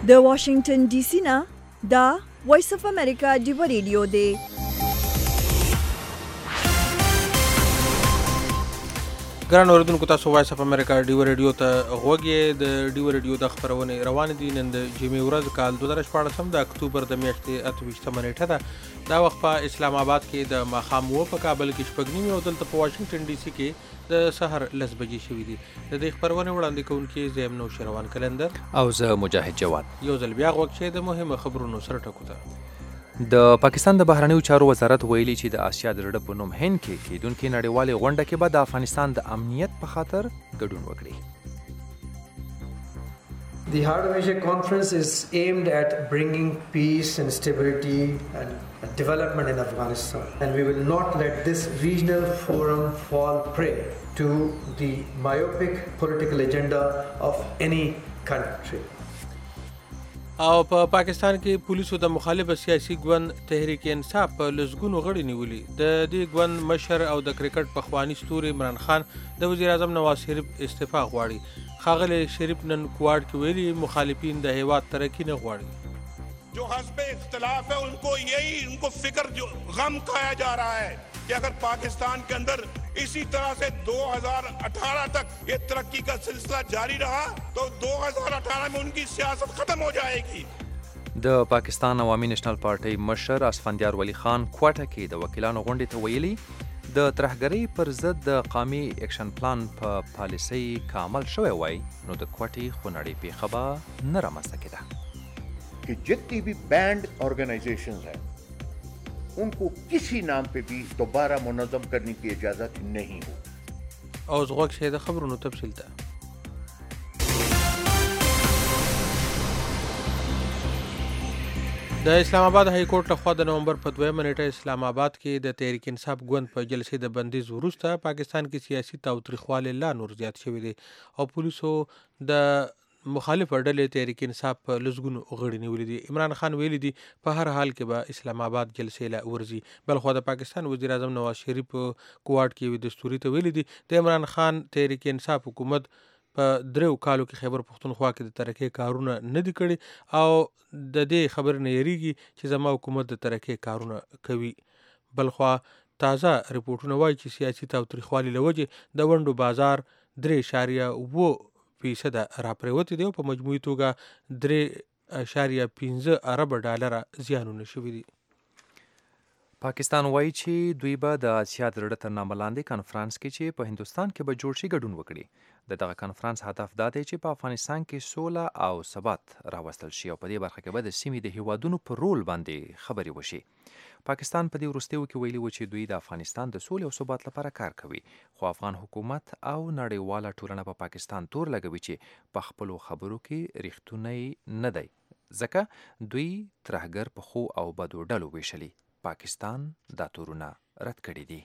د واشنگټن ډي سي نه دا وایس اف امریکا ډیو ریډیو دی. ګران اوریدونکو، تاسو وایس اف امریکا ډیو ریډیو ته غوږ یې. د ډیو ریډیو د خپرونې روانې دي. نن د جمعې ورځ کال 2014 د اکتوبر د میاشتې 28 نیټه ده. دا وخت په اسلام آباد کې د ماښام و، په کابل کې شپږ نیمې او دلته په واشنګټن ډي سي کې د سحر 10 بجې شوي دي. د دې خپرونې وړاندې کوونکي زه یم نوشیروان کلندر او زه مجاهد جواد. یو ځل بیا غوږ شئ د مهمو خبرونو سره ټکو ته. د پاکستان د بهرنیو چارو وزارت ویلي چې د آسیا د زړه په نوم هند کې کیدونکې نړیوالې غونډه کې به د افغانستان د امنیت په خاطر ګډون وکړي. The Heart of Asia Conference is aimed at bringing peace and stability and development in Afghanistan, and we will not let this regional forum fall prey to the myopic political agenda of any country. او په پاکستان کې پولیسو د مخالف سیاسي ګوند تحریک انصاف په لسګونو غړي نیولي. د دې ګوند مشر او د کرکټ پخوانی ستوري عمران خان د وزیر اعظم نواز شریف استعفا غواړي. ښاغلی شریف نن کوارډ کې ویلي مخالفین د هیواد ترقی نه غواړي. جو حسب اختلاف ہے उनको फिक्र जो गम खाया जा रहा है कि अगर पाकिस्तान के अंदर इसी तरह से 2018 तक ये तरक्की का सिलसिला जारी रहा तो 2018 में उनकी सियासत खत्म हो जाएगी. د پاکستان عوامي نېشنل پارټۍ مشر اسفندیار ولی خان کوټه کې د وکیلانو غونډې ته ویلي د ترهګرۍ پر ضد د قومي اکشن پلان په پالیسۍ کامل شوی وای نو د کوټې خونړۍ پیښه به نه رامنځته کېده. कि जितनी भी बैंड ऑर्गेनाइजेशंस हैं उनको किसी नाम पे भी दोबारा मुनज़्ज़म करने की इजाज़त नहीं हो. او زغوږ شئ د خبرونو تفصیل ته. د اسلام آباد های کورټ لخوا د نومبر په 2 نیټه اسلام آباد کې د تحریک انصاف ګوند په جلسې د بندیز وروسته پاکستان کې سیاسي تاوتریخوالی لا نور زیات شوی دی او پولیسو د مخالف ډلې تحریک انصاف په لسګونو غړي نیولي دي. عمران خان ویلي دي په هر حال کې به اسلام آباد جلسې لا ورځي. بلخوا د پاکستان وزیر اعظم نواز شریف کوارډ کې یوې دستوري ته ویلي دي د عمران خان تحریک انصاف حکومت په 3 کالو کې خیبر پختونخوا کې د ترقۍ کارونه نه دي کړي او د دې خبر نه یریږي چې زما حکومت د ترقۍ کارونه کوي. بلخوا تازه رپورټونه وایي چې سیاسي تاوتریخوالي له وجې د ونډو بازار 3.7% راپریوتی دی او په مجموعي توګه 3.15 ارب ډالر زیانونه شوي دي. پاکستان وایي چې دوی به د آسیا د زړه تر نامه لاندې کنفرانس کې چې په هندوستان کې به جوړ شي ګډون وکړي. د دغه کنفرانس هدف دا دی چې په افغانستان کې سوله او ثبات راوستل شي او په دې برخه کې به د سیمې د هیوادونو پر رول باندې خبرې وشي. پاکستان په دې وروستیو کې ویلي و چې دوی د افغانستان د سولې او ثبات لپاره کار کوي، خو افغان حکومت او نړیواله ټولنه په پاکستان تور لګوي چې په خپلو خبرو کې ریښتونی نه دی، ځکه دوی ترهګر په ښو او بدو ډلو ویشلي. پاکستان دا تورونه رد کړي دي.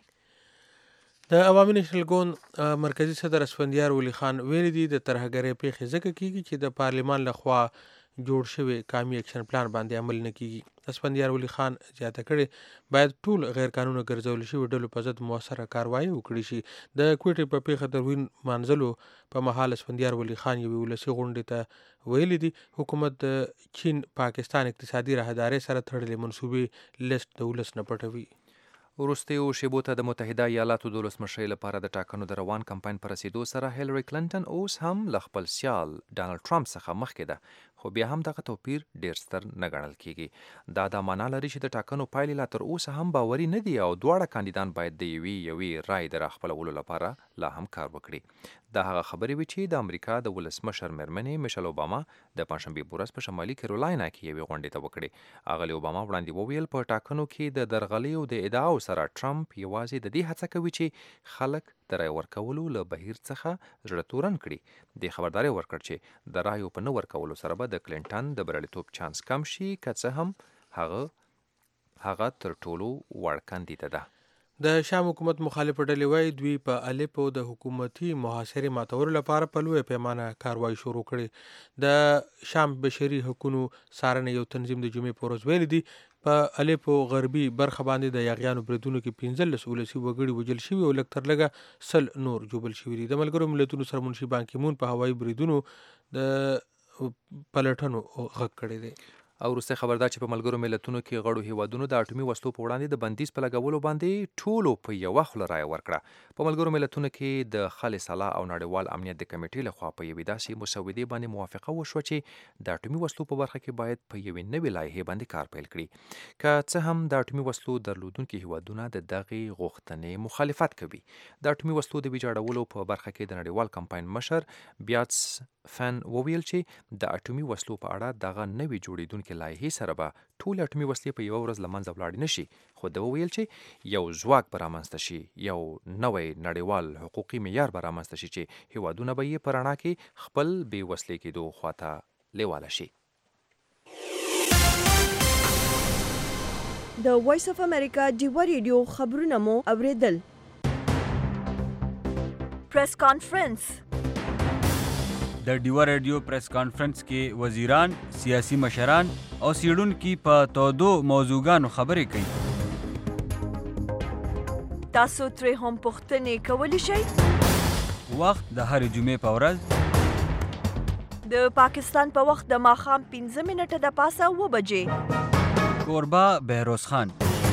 د عوامي نېشنل ګوند مرکزی صدر اسفندیار ولی خان ویلي دي د ترهګرۍ پیښې ځکه کیږي چې د پارلمان لخوا جوړ شوی قومي اکشن پلان باندې عمل نه کیږي. اسفندیار ولی خان زیاته کړي باید ټول غیر قانوني ګرځول شوي ډلو په ضد مؤثره کاروایي وکړي شي. د کوټې په پیښه د روین مانځلو په مهال اسفندیار ولی خان یوې ولسي غونډې ته ویلي دي حکومت د چین پاکستان اقتصادي راهدارۍ سره تړلې منصوبې لیست د ولس نه پټوي. وروستیو شیبو ته د متحده ایالاتو د ولسمشرۍ لپاره د ټاکنو د روان کمپاین په رسیدو سره هیلری کلنټن اوس هم له خپل سیال ډانلډ ټرمپ څخه مخکې ده، خو بیا هم دغه توپیر ډیر ستر نه ګڼل کیږي. دا معنا لري چې د ټاکنو پایلې لا تر اوسه هم باوري نه دي او دواړه کاندیدان باید د یوې رای د راخپلولو لپاره لا هم کار وکړي. دا هغه خبرې وې چې د امریکا د ولسمشر میرمنې میشل اوباما د پنځشنبې په ورځ په شمالي کیرولاینه کې یوې غونډې ته وکړې. اغلې اوباما وړاندې وویل په ټاکنو کې د درغلیو د ادعاو سره ټرمپ یوازې د دې هڅه کوي چې خلک د رای ورکولو له بهیر څخه زړه تورن کړي. د خبرداري ورکړ چې د رایو په نه ورکولو سره به د کلینټن د بریالیتوب چانس کم شي، که څه هم هغه تر ټولو وړ کاندیده ده. د شام حکومت مخالف ډلې وایي دوی په الیپو د حکومتي محاصرې ماتولو لپاره په لویه پیمانه کاروایی شروع کړې. د شام بشري حقوقو څارنې یو تنظیم د جمعې په ورځ ویلي دي په الیپو غربي برخه باندې د یاغیانو بریدونو کې 15 ولسي وګړي وژل شوي او لږ تر لږه 100 نور ژوبل شوي دي. د ملګرو ملتونو سره منشي بان کی مون په هوایي بریدونو د پلټنو غږ کړی دی. او وروستی خبر دا چې په ملګرو ملتونو کې غړو هیوادونو د اټومي وسلو په وړاندې د بندیز په لګولو باندې ټولو په یوه خوله رایه ورکړه. په ملګرو ملتونو کې د خل سلا او نړیوال امنیت د کمیټې لخوا په یوې داسې مسودې باندې موافقه وشوه چې د اټومي وسلو په برخه کې باید په یوې نوې لایحې باندې کار پیل کړي. که څه هم د اټومي وسلو درلودونکي هیوادونه د دغې غوښتنې مخالفت کوي. د اټومي وسلو د ویجاړولو په برخه کې د نړیوال کمپاین مشر بیاتس فن وویل چې د اټومي وسلو په اړه دغه نوې جوړېدونکې لایحې سره به ټول اټومي وسلې په یوه ورځ له منځه ولاړې نه شي. خو ده وویل چې یو ځواک به رامنځته شي، یو نوی نړیوال حقوقي معیار به رامنځته شي چې هیوادونه به یې په رڼا کې خپل بې وسلې کېدو خواته لیواله شي. د وایس اف امریکا ډیوا ریډیو خبرونه مو اوریدل. پریس کانفرنس. د ډیوا ریډیو پریس کانفرنس کې وزیران، سیاسي مشران او څیړونکي په تودو موضوعګانو خبرې کوي. تاسو ترې هم پوښتنې کولی شئ. وخت د هرې جمعې په ورځ د پاکستان په وخت د ماښام 15 منټه د پاسه 9 بجې. کوربه بهروز خان.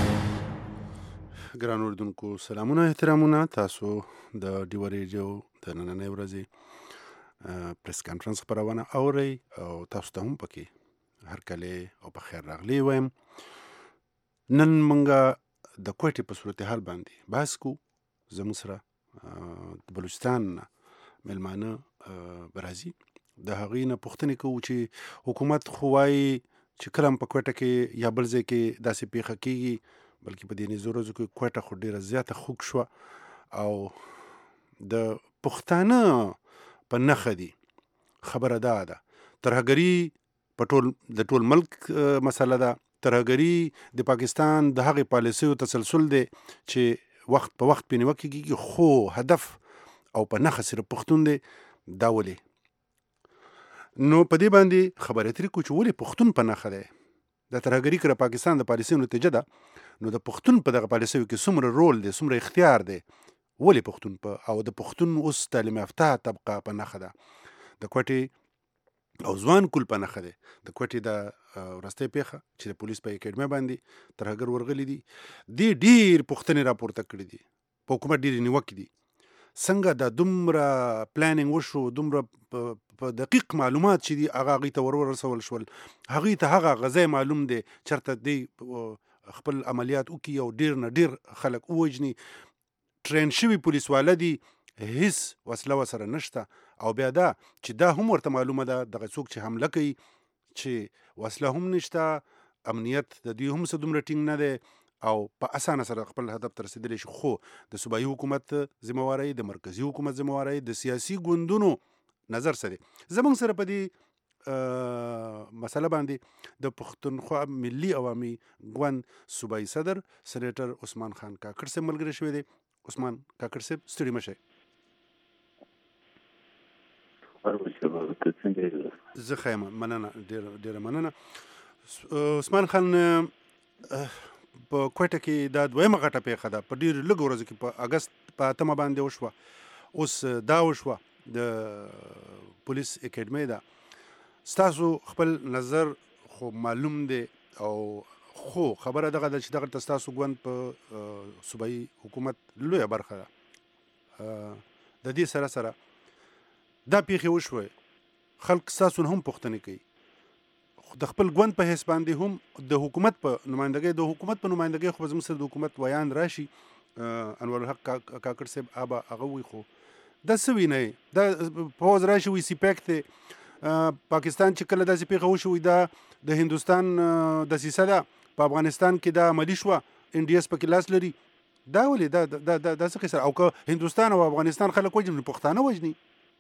ګران اردوونکو سلامونه احترامونه. تاسو د ډیوا ریډیو د نننۍ ورځې پریس کانفرنس خبرونه اورئ او تاسو ته هم پکې هرکلی او په خیر راغلی وایم. نن موږ د کوټې په صورتحال باندې بحث کوو. زموږ سره د بلوچستان میلمانه به راځي. د هغوی نه پوښتنې کوو چې حکومت خو وایي چې کله هم په کوټه کې یا بل ځای کې داسې پیښه کېږي، بلکې په دې نږدې ورځو کې کوټه خو ډېره زیاته خوږ شوه او د پښتانه په نښه دي. خبره دا ده ترهګري په ټول ملک مسله ده. ترهګري د پاکستان د هغې پالیسیو تسلسل دی چې وخت په وخت پې نیوکه کېږي، خو هدف او په نښه صرف پښتون دی. دا ولې؟ نو په دې باندې خبرې ترې کوو چې ولې پښتون په نښه دی. د ترهګري که د پاکستان د پالیسیو نتیجه ده، نو د پښتون په دغه پالیسیو کې څومره رول دی، څومره اختیار دی. ولې پښتون په او د پښتون اوس تعلیم یافته طبقه په نښه ده. د کوټې او ځوان کول په نښه دی. د کوټې د وروستۍ پیښه چې د پولیس په اکیډمۍ باندې ترهګر ورغلي دي، دې ډېر پوښتنې راپورته کړي دي. په حکومت ډېرې نیوکې دي. څنګه دا دومره پلانینګ وشو، دومره په دقیق معلومات چې دي هغه هغوی ته ورسول شول. هغوی ته هغه غذای معلوم دی چېرته دی خپل عملیات وکړي او ډېر نه ډېر خلک ووژني. ټرین شوي پولیس والا دي، هیڅ وسله ورسره نشته. او بیا دا چې دا هم ورته معلومه ده دغه څوک چې حمله کوي چې وسله هم نشته، امنیت د دوی هم څه دومره ټینګ نه دی او په اسانه سره خپل هدف ته رسېدلی شي. خو د صوبایي حکومت ذمهوارۍ، د مرکزي حکومت ذمهوارۍ، د سیاسي ګوندونو نظر څه دی؟ زموږ سره په دې مسله باندې د پښتونخوا ملي عوامي ګوند صوبایي صدر سینیټر عثمان خان کاکړ صاحب ملګری شوی دی. عثمان کاکړ صاحب ستړي مه شئ. زه ښه یم، مننه، ډېره مننه. عثمان خان، په کوټه کې دا دویمه غټه پیښه ده، په ډېرو لږو ورځو کې په اګست په 8 باندې وشوه. اوس دا وشوه د پولیس اکیډمۍ ده. ستاسو خپل نظر خو معلوم دی او خو خبره دغه ده چې دغه ستاسو ګوند په صوبایي حکومت لویه برخه ده. د دې سره سره دا پیښې وشوې، خلک ستاسو هم پوښتنې کوي. د خپل ګوند په حیث باندې هم د حکومت په نمایندګۍ خو به زموږ سره د حکومت ویان راشي. انوارالحق کاکړ صاحب هغه وایي، خو دا څه وینئ؟ دا پوځ راشي وایي سیپیک دی. پاکستان چې کله داسې پیښه وشوي دا د هندوستان دسیسه ده، په افغانستان کې دا عملي شوه، ان ډي اس پکې لاس لري. دا ولې دا څه قصه؟ او که هندوستان او افغانستان خلک وژني نو پښتانه وژني.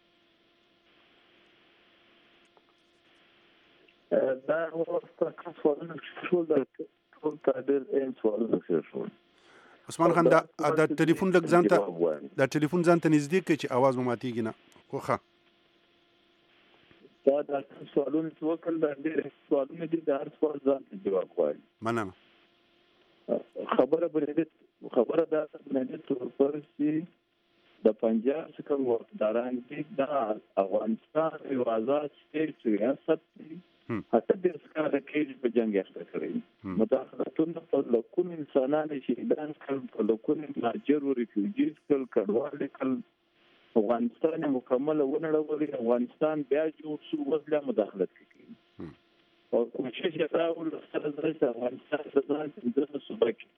دا سوالونه ټول ډېر اهم سوالونه شول. عثمان خان، دا ټلیفون لږ ځان ته نږدې کړئ چې اواز مو ماتېږي نه. خو ښه دا سوالونه چې وکړل دا ډېر سوالونه دي، د هر سوال ځان ته جواب غواړي. مننه. خبره دا بنیادي طور پر چې د پنجاب څخه وقتداران دي دا افغانستان یو آزاد سټیټ ریاست دی حتی د اسکار کې په جنگ اخته کړی مداخلتونه په لکونو انسانان شهیدان کړل په لکونو مهاجر او ریفیوجیز کړل کډوال افغانستان مکمل ونړول افغانستان بیا جوړ شو وځله مداخلت کوي او کوشش یې راول سره د افغانستان د ځان صوبه کې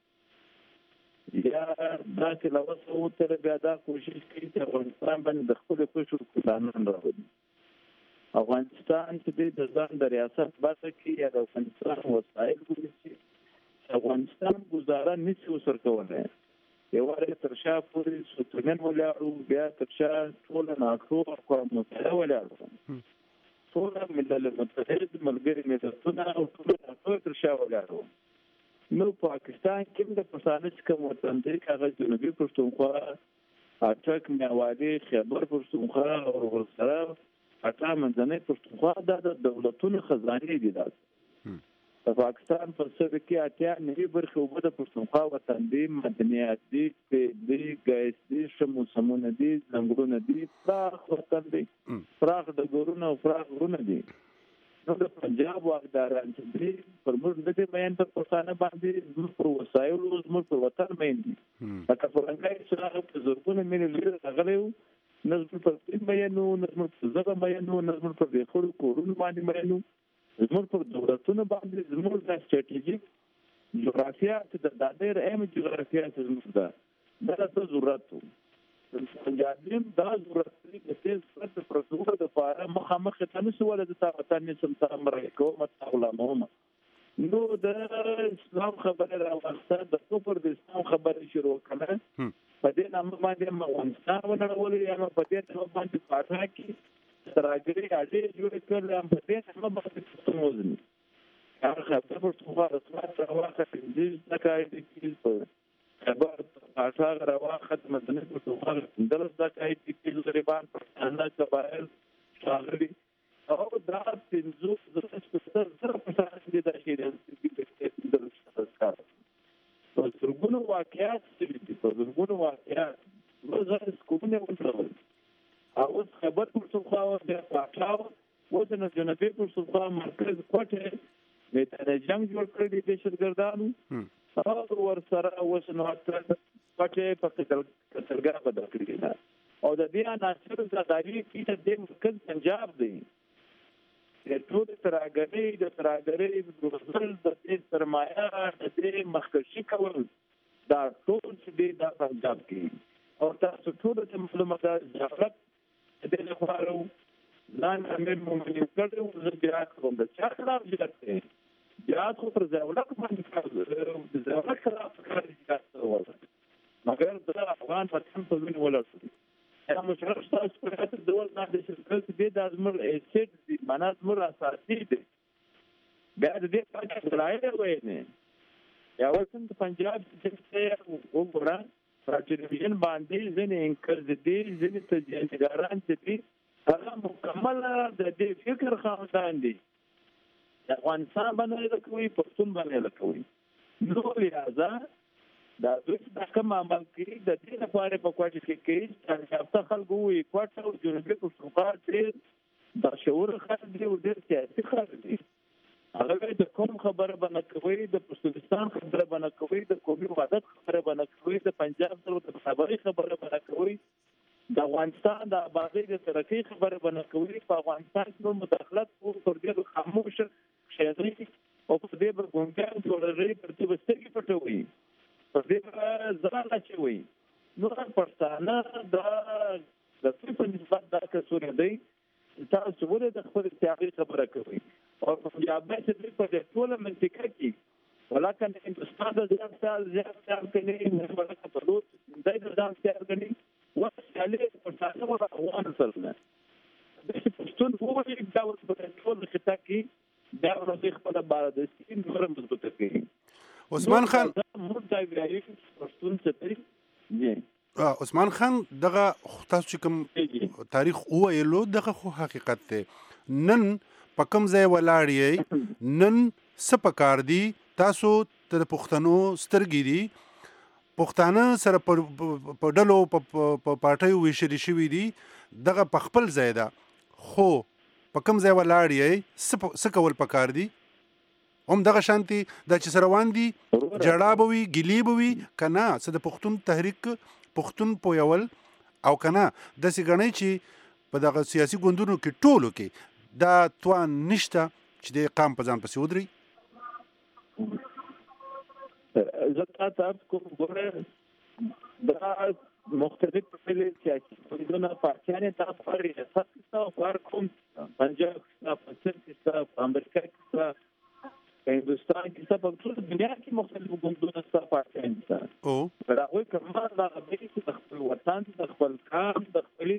یا دا چې لوسو تر بیا دا کوشش کوي چې افغانستان باندې د خپل خوشو قانون راوړي افغانستان چې د ځان د ریاست باسه کې یا د افغانستان وسایل ولري افغانستان گزاره نشي وسر کولای یو واره تر شا پورې ستونن ولاړو بیا تر شا ټول ناکرو قوم متحده ولاړو ټول ملل متحد ملګری ملتونه او ټول ناکرو تر شا ولاړو نو پاکستان کې د پښتانه کوم وطن دی هغه جنوبي پښتونخوا اټک میوالي خیبر پښتونخوا او ورسره اټا منځنۍ پښتونخوا د دولتونو خزانه دي د پاکستان په سر کې اتیا نوي برخه وبد پښتونخوا وطن دی مدنیات دي د ګیس دي شمو سمونه دي زنګونه دي پراخ وطن دی پراخ د ګورونو او پراخ ورونه دي نو د پنجاب واقداران چې پر موږ د دې بیان په پښتانه باندې زموږ پر وسایل او زموږ پر وطن باندې لکه فرنګای چې په زورګونه ملي لري غلېو نظم پر دې بیانو نظم پر زغه بیانو نظم پر دې خورو کورونو باندې بیانو زموږ پر دولتونو باندې زموږ د استراتیژیک جغرافیا چې د ډېر اهم جغرافیا چې زموږ دا د ضرورت پنجابیم دا ضرورت دی چې څه پروسه د فاره مخامخ ته نشو ولې د تاوتان نسم تامر کوم علماء نو د اسلام خبره راوسته د کوپر د اسلام خبره شروع کړه په دې نامه باندې افغانستان ونړول یا په دې نامه باندې پاټا کې تراګری اړې جوړ کړل هم په دې نامه باندې څومره هغه خبره په څو رسمات راوخه چې د کاید کې خبر پاټا راوخه مدني په څو درس د کاید کې غریبان پښتانه قبایل شاغلي او دا پنځو زره پښتانه د شي د درس په زرګونو واقعیات چې په زرګونو واقعیات وزاره سکوونه وټول او خبر پر څو خو د پاټاو وزن جنبي پر څو مرکز کوټه د جنگ جوړ کړی د شرګردانو او ور سره وسنو کوټه په کتلګا بدل کړی او د دې عناصر زاداری کې د مرکز پنجاب دی د ټول تراګری د ګورنل د سرمایه د دې مخکشي کول دا ټول چې د پنجاب کې او تاسو ټول د معلومات ځخت د دې لپاره ځان امیر مومن کړو د جهاد کوم د چا خلاف جهاد دی جهاد خو پر ځولک باندې د ځولک خلاف کار وکړ مګر د افغان وطن په وینه ولرسي یا مشرف تاسو په خاطر د ول نه د شرکت دې د ازمر ایسټ دي معنا ازمر اساسي دي بیا دې په ځای وایي نه یا وسن د پنجاب چې وګورئ پراټیشن باندې ځنې انکر دي ځنې تجاران چې دي هغه مکمل د دې فکر خاوندان دي افغانستان باندې لکوي پښتون باندې لکوي نو لہذا دا د کوم عمل کې د دې لپاره په کوټه کې چې تاسو خلکو وي کوټه او جنوبي پښتونخوا چې د شعور خلک دی او د سیاسي خلک دي هغه د کوم خبره باندې کوي د پاکستان خبره باندې کوي د قومي وحدت خبره باندې کوي د پنجاب سره د خبري خبره باندې کوي د افغانستان د آبادی د ترقی خبره باندې کوي په افغانستان کې مداخلت پر دې خاموش شهري او په دې برګونګان جوړري پر دې وستګي پټوي پر دې ځان اچوي نو پښتانه د په نسبت د کسور دی تاسو ولې د خپل تاریخ خبره کوي او په یابه چې په دې ټول منطقه کې ولکه هندستان د ځان کې نه ولکه په لوت د ځان کې وساله پښتانه او افغان سره د پښتون وګړي دا په ټول خطه کې دا ورته خپل بار د سین نور مضبوطه کوي عثمان خان عثمان خان دغه تاسو چې کوم تاریخ وایلو دغه خو حقیقت ته نن په کوم ځای ولاړ یې نن څه پکار دي تاسو ته پښتنو سترګې دي پښتانه سره په ډلو په پارټیو ویشل شوي دي دغه په خپل ځای ده خو په کوم ځای ولاړ یې څه کول پکار دي هم دغه شانتي دا چې سره روان دي جړا به وي ګیلې به وي که نه څه د پښتون تحریک پښتون پویول او که نه داسې ګڼئ چې په دغه سیاسي ګوندونو کې ټولو کې دا توان نشته چې د قام په ځان پسې ودري زه تاسو کوم ګوره دا مختلف ډلې سیاسي ګوندونه پارټیانې تاسو پر ریاست کې کار کوم پنجاب کې پاکستان کې امریکا کې هندوستان کې په ټول دنیا کې مختلف ګوندونه ستاسو پارټیانې دي او پر هغه کومه دا د خپل وطن د خپل کار د خپل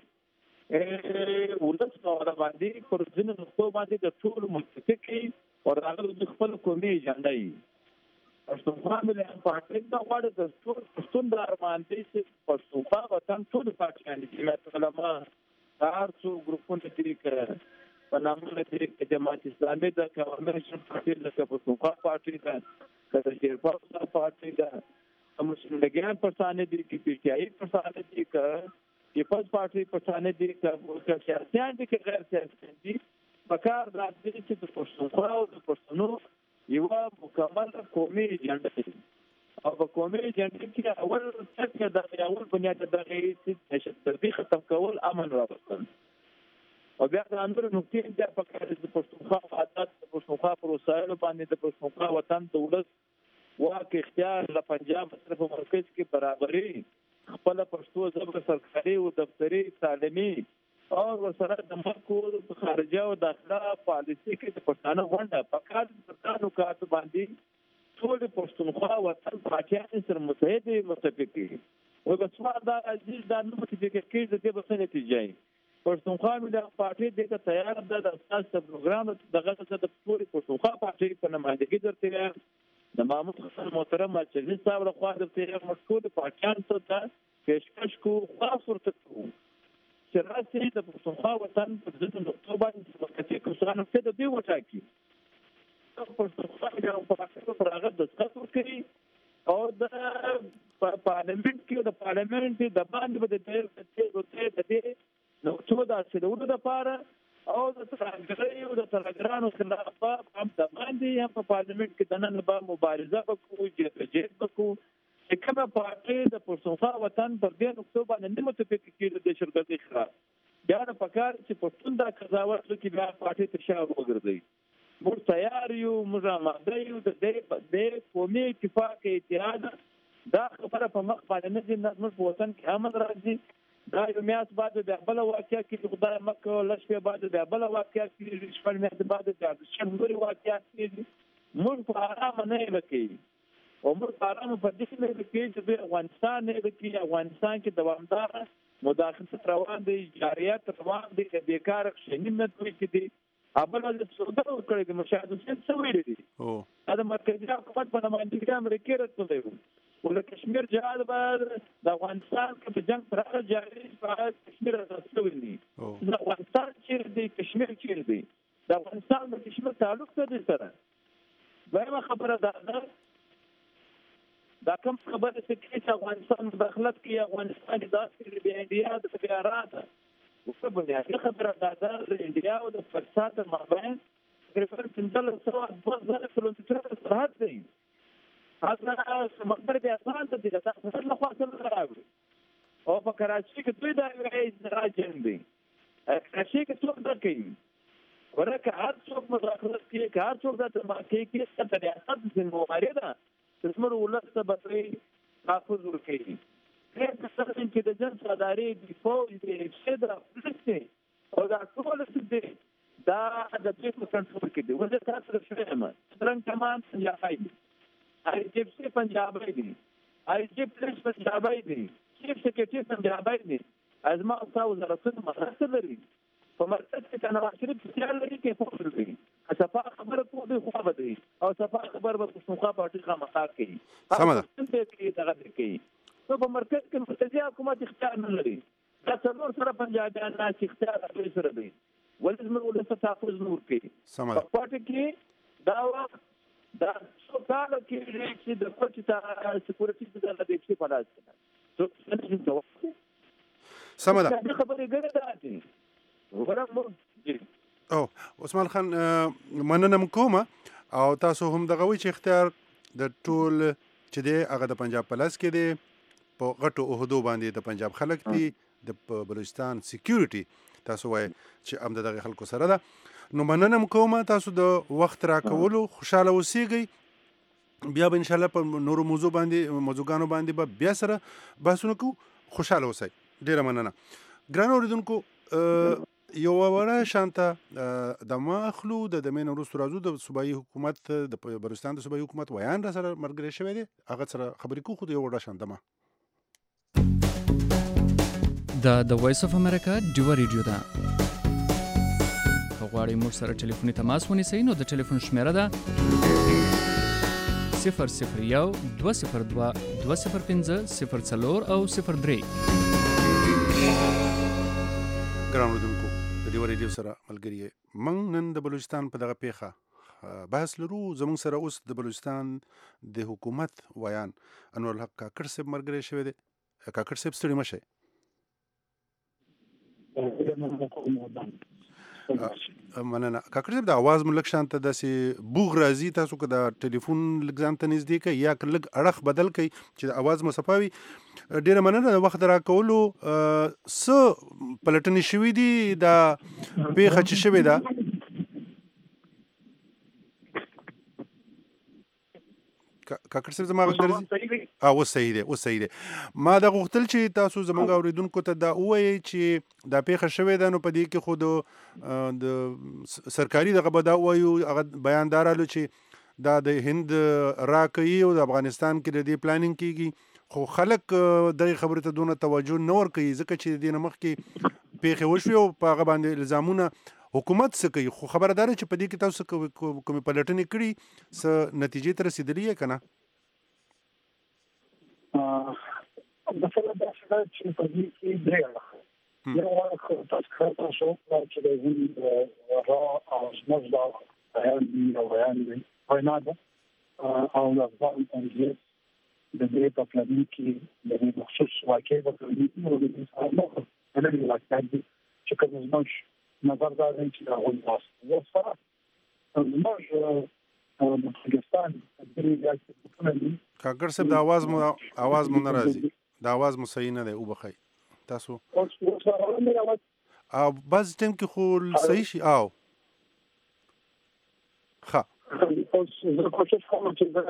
ولس نو دا باندې پر ځینو نقطو باندې د ټول متفقي او هغه د خپل قومي ایجنډا یې پښتونخوا ملي پارټي دا غواړي د ټول پښتون د ارمان دي چې پښتونخوا وطن ټول پارټیان دي چې علما هر څو ګروپونه دي کړه په نامه د جماعت اسلامي د کورنیشن پارټي د پښتونخوا پارټي ده د شیرپا پارټي ده مسلم لیګان پرسانه دي چې پی ټی آی پرسانه دي چې پس پارټي پرسانه دي چې سیاسيان دي چې غیر سیاسيان دي پکار راځي چې د پښتونخوا او د پښتنو یو مکمل قومي ایجنډا او په قومي ایجنډا کې اول څه د اول بنیاد د غیر تشدد ختم کول امن راوستل او بیا د اندر نقطې د پکار د پښتونخوا عادت د پښتونخوا پر وسایلو باندې د پښتونخوا وطن دولت واک اختیار له پنجاب سره په مرکز کې برابرۍ خپل پښتو ژبه سرکاري او دفتري تعلیمي او ورسره د ملکو د خارجه او داخله پالیسي کې د پښتانه غونډه په کار پښتانه کار باندې ټول پښتونخوا وطن پاکستان سره متفقي او په څوار دا عزیز دا نو متفقي کې د دې په نتیجه پښتونخوا ملي پارټي د تیار د اساس پروګرام دغه څه د ټول پښتونخوا پارټي په نمائندګي درته د محمود حسن محترم مجلس صاحب له خوا د تیار مشکور پاکستان ته پیشکش کو خاص ورته چې راځي د پښتونخوا وطن په ځینو نقطو باندې مختلفې کسانو ته د دې وټاکي پښتونخوا د پاکستان پر هغه د څه ورکړي او د پارلیمنت کې د پارلیمنت د باندې د دې نقطو د اصلولو لپاره او د ترګرۍ او د ترګرانو خلاف هم د باندې هم په پارلیمنت کې د نن به مبارزه وکړو جديت وکړو چې کومه پارټي د پښتونخوا وطن پر دې نقطو باندې نه متفق کېږي د شرکتي خلاف بیا د پکار چې پښتون د قضاوت لکه بیا پارټي ته شاو وګرځي موږ تیار یو موږ آماده یو د دې قومي اتفاق اتحاد دا خبره په مخ باندې نه دي موږ په وطن کې امن راځي دا یو میاس بعد د بل واقعیا کې خدای مکه لښبه بعد د بل واقعیا کې شپږ میاس بعد د شنوري واقعیا کې موږ په آرام نه لکې او موږ آرام په دې نه کې چې د افغانستان نه کې افغانستان کې دوامدار مداخلت روان دي جاریات روان دي چې بیکار شنیمت کې دي ابل د سودا کړي د مشاهده څه ویل دي او د مرکزي حکومت په نمائندګۍ امریکا راځي ول کشمیر جهاد بعد د افغانستان کې په جنگ سره جاری په کشمیر راځي د افغانستان چې د کشمیر چې دی د افغانستان د کشمیر تعلق څه دي سره وایم خبره ده دا کوم خبره چې افغانستان مداخلت کوي افغانستان د داسې د انډیا د تجارت او په بنیادی خبره ده د انډیا او د فساد مابین تقریبا 1500 کیلومتره سرحد دی هغه مقبره د افغان ته د تاسو له خوا سره راغلی او په کراچي کې دوی د راځي دي کراچي کې څوک د کوي ورکه هر څوک مداخلت کوي هر څوک د مارکې کې څه د ریاست د مغاریده تسمر ولسته بطري حافظ ورکي هغه څه چې د جن صداري د فوج د شدرا پولیسي او دا ټول څه دي دا د دې په کنټرول کې دي ولې تاسو شوم څنګه کمان پنجابي دي آی جی پی پنجابي دي آی جی پی پنجابي دي چیف سیکریټری پنجابي دي ازما او وزارتونه مختص لري په مرکز کې تنوع شریف خیال لري کې فوق لري صفه خبره کو دي خو به او صفه خبر به پښتونخوا پارټي خامخا کوي سمه ده کې دغه کوي نو په مرکز کې مرکزي حکومت اختیار نه لري دا څلور سره پنجابیان نه اختیار لري سره دی ولې موږ ولې تاسو نور کوي سمه ده پارټي کې دا دا څو کاله کې چې د کوټې ته سکیورټي د دې په لاس کې څو څه څه سمه ده دا خبرې ګڼه ده او عثمان خان مننه کوم او تاسو هم دغه وی چې اختیار د ټول چې دی هغه د پنجاب پلاس کې دی په غټو عہدو باندې د پنجاب خلک دي د بلوچستان سکیورټي تاسو وای چې هم دغه خلکو سره ده نو مننه کوم تاسو د وخت راکولو خوشاله اوسئ بیا به ان شاء الله په نورو موضوعګانو باندې به بیا سره بحثونه کوو خوشاله اوسئ ډیره مننه ګران اوریدونکو یو وړه شانته د مخلو د مین وروسته راځو د صوبایي حکومت د بلوچستان د صوبایي حکومت ویان را سره مرګري شوی دی هغه سره خبرې کوو خو یو وړه شانته ما د وایس اف امریکا ډیو ریډیو ده غواړئ موږ سره ټلیفوني تماس ونیسئ نو د ټلیفون شمیره ده 001 202 205 04 او 03 ګران اوریدونکو د ډیو ریډیو سره ملګری موږ نن د بلوچستان په دغه پیښه بحث لرو زموږ سره اوس د بلوچستان د حکومت ویان انور الحق کاکړ صاحب مرګري شوی دی کاکړ صاحب ستړي مشه مننه کاکړ صاحب د आवाज ملک شانته داسې بوغ راځي تاسو که د ټلیفون لږ ځان ته نږدې کړئ یا لږ اړخ بدل کړئ چې د आवाज مو صفا وي ډیره مننه د وخت راکولو څه پلټنې شوي دي دا پیښه چې شوې ده کاکړ صاحب زما غږ درځي اوس صحیح دی ما دا غوښتل چې تاسو زموږ اوریدونکو ته دا ووایئ چې دا پیښه شوې ده نو په دې کې خو د سرکاري دغه به دا ووایو هغه بیاندارالو چې دا د هند راکوي او د افغانستان کې د دې پلانینګ کیږي خو خلک دغه خبرې ته دونه توجه نه ورکوي ځکه چې د دې نه مخکې پیښې وشوې او په هغه باندې الزامونه حکومت څه کوي خو خبردار چې په دې کې تاسو کومې پلټنې کړي څه نتیجې ته رسېدلي یې که نه مثلا دا څه چې په دې کې درې اړخ یو اړخ تاسو چې د هند را او زموږ دا بیان دی وینا ده او د افغان انجلیس د دې په پلان کې د دې مخصوص واقع د دې او د دې سره د دې واقع چې کوم زموږ نظر دا دی چې دا غوښتل زه سره زموږ بلوچستان د دې کاکړ صاحب د आवाज مو نه راځي د आवाज مو صحیح نه دی وبخئ تاسو او بعض ټیم کې خو صحیح شي او ښه زه کوشش کوم چې دا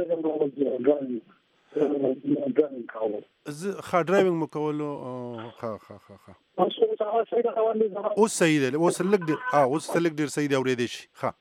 ښه ډرایوینګ مو کولو ښه اوس صحیح دی اوس لږ ډېر صحیح دی اورېدی شي ښه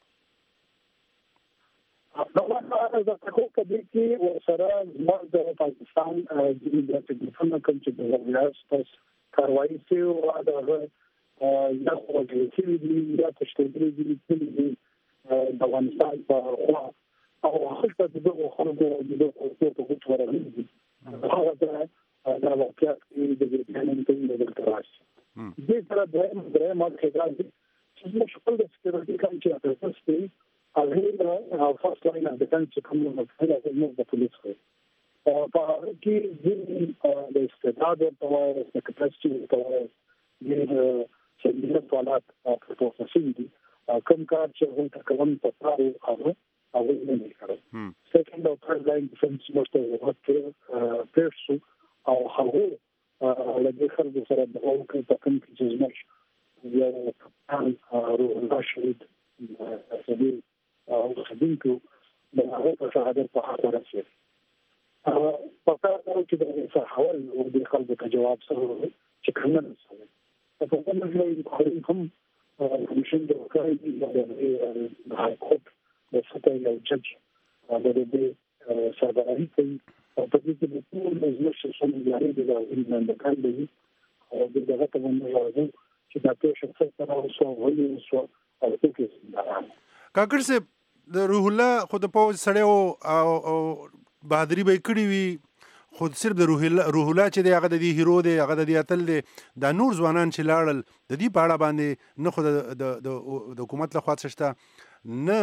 دا تاسو کدي کې سره زموږ د پاکستان د ټلیفون کوم چې د ولایت کاروایی سی او دا یا خو د دې یا تشکیل دي د افغانستان په خوا او خلک د دغه خلکو د په څیر ورغلي هغه دا واقعیت د دې په اړه د راځي دې سره درې ماده راځي چې موږ خپل د سکیورټي کم چې تاسو ته او first line of defense کوم نو د پولیس په هغه کې د استعداد او د کپاسټي او د څنګه سوالات په توګه دي کوم کار چې هغه کوم په تاسو او نه کړو second or third line defense مشته ورته پرسو او هغه له دې خلکو سره د اوکې په کوم کې چې زموږ یو روح راشد د او خدمتو د هغه په شهادت په حق ورسېږي په تاسو کې د صحول او د خلکو ته جواب سره چې کومه ده په کومه ځای کې هم کمیشن د وکړې د هاي کورټ د ستای یو جج د دې سربراهي کوي او په دې کې د ټول مجلس شامل دي د کاندي او دغه ته موږ راځو چې دا ټول څه سره وسو ولې وسو او څه کې کاکړ صاحب د روح الله خو د پوځ سړی او بهادري به یې کړې وي خو صرف د روح الله چې دی هغه د دې هیرو دی هغه د دې اتل دی دا نور ځوانان چې لاړل د دې په اړه باندې نه خو د حکومت لخوا څه شته نه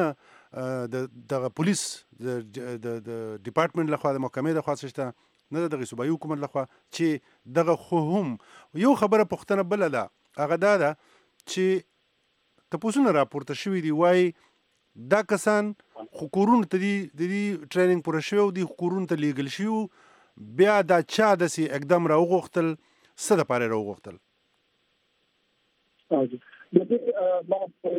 دغه پولیس د ډپارټمنټ لخوا د محکمې لخوا شته نه دغه صوبایي حکومت لخوا چې دغه خو هم یو خبره پوښتنه بله ده هغه دا ده چې تپوسونه راپورته شوي دي وایي دا کسان خو کورونو ته د دې ټریننګ پوره شوی او دې کورونو ته لیږل شوي بیا دا چا داسې اقدام راوغوښتل څه دپاره یې راوغوښتل د دې ما په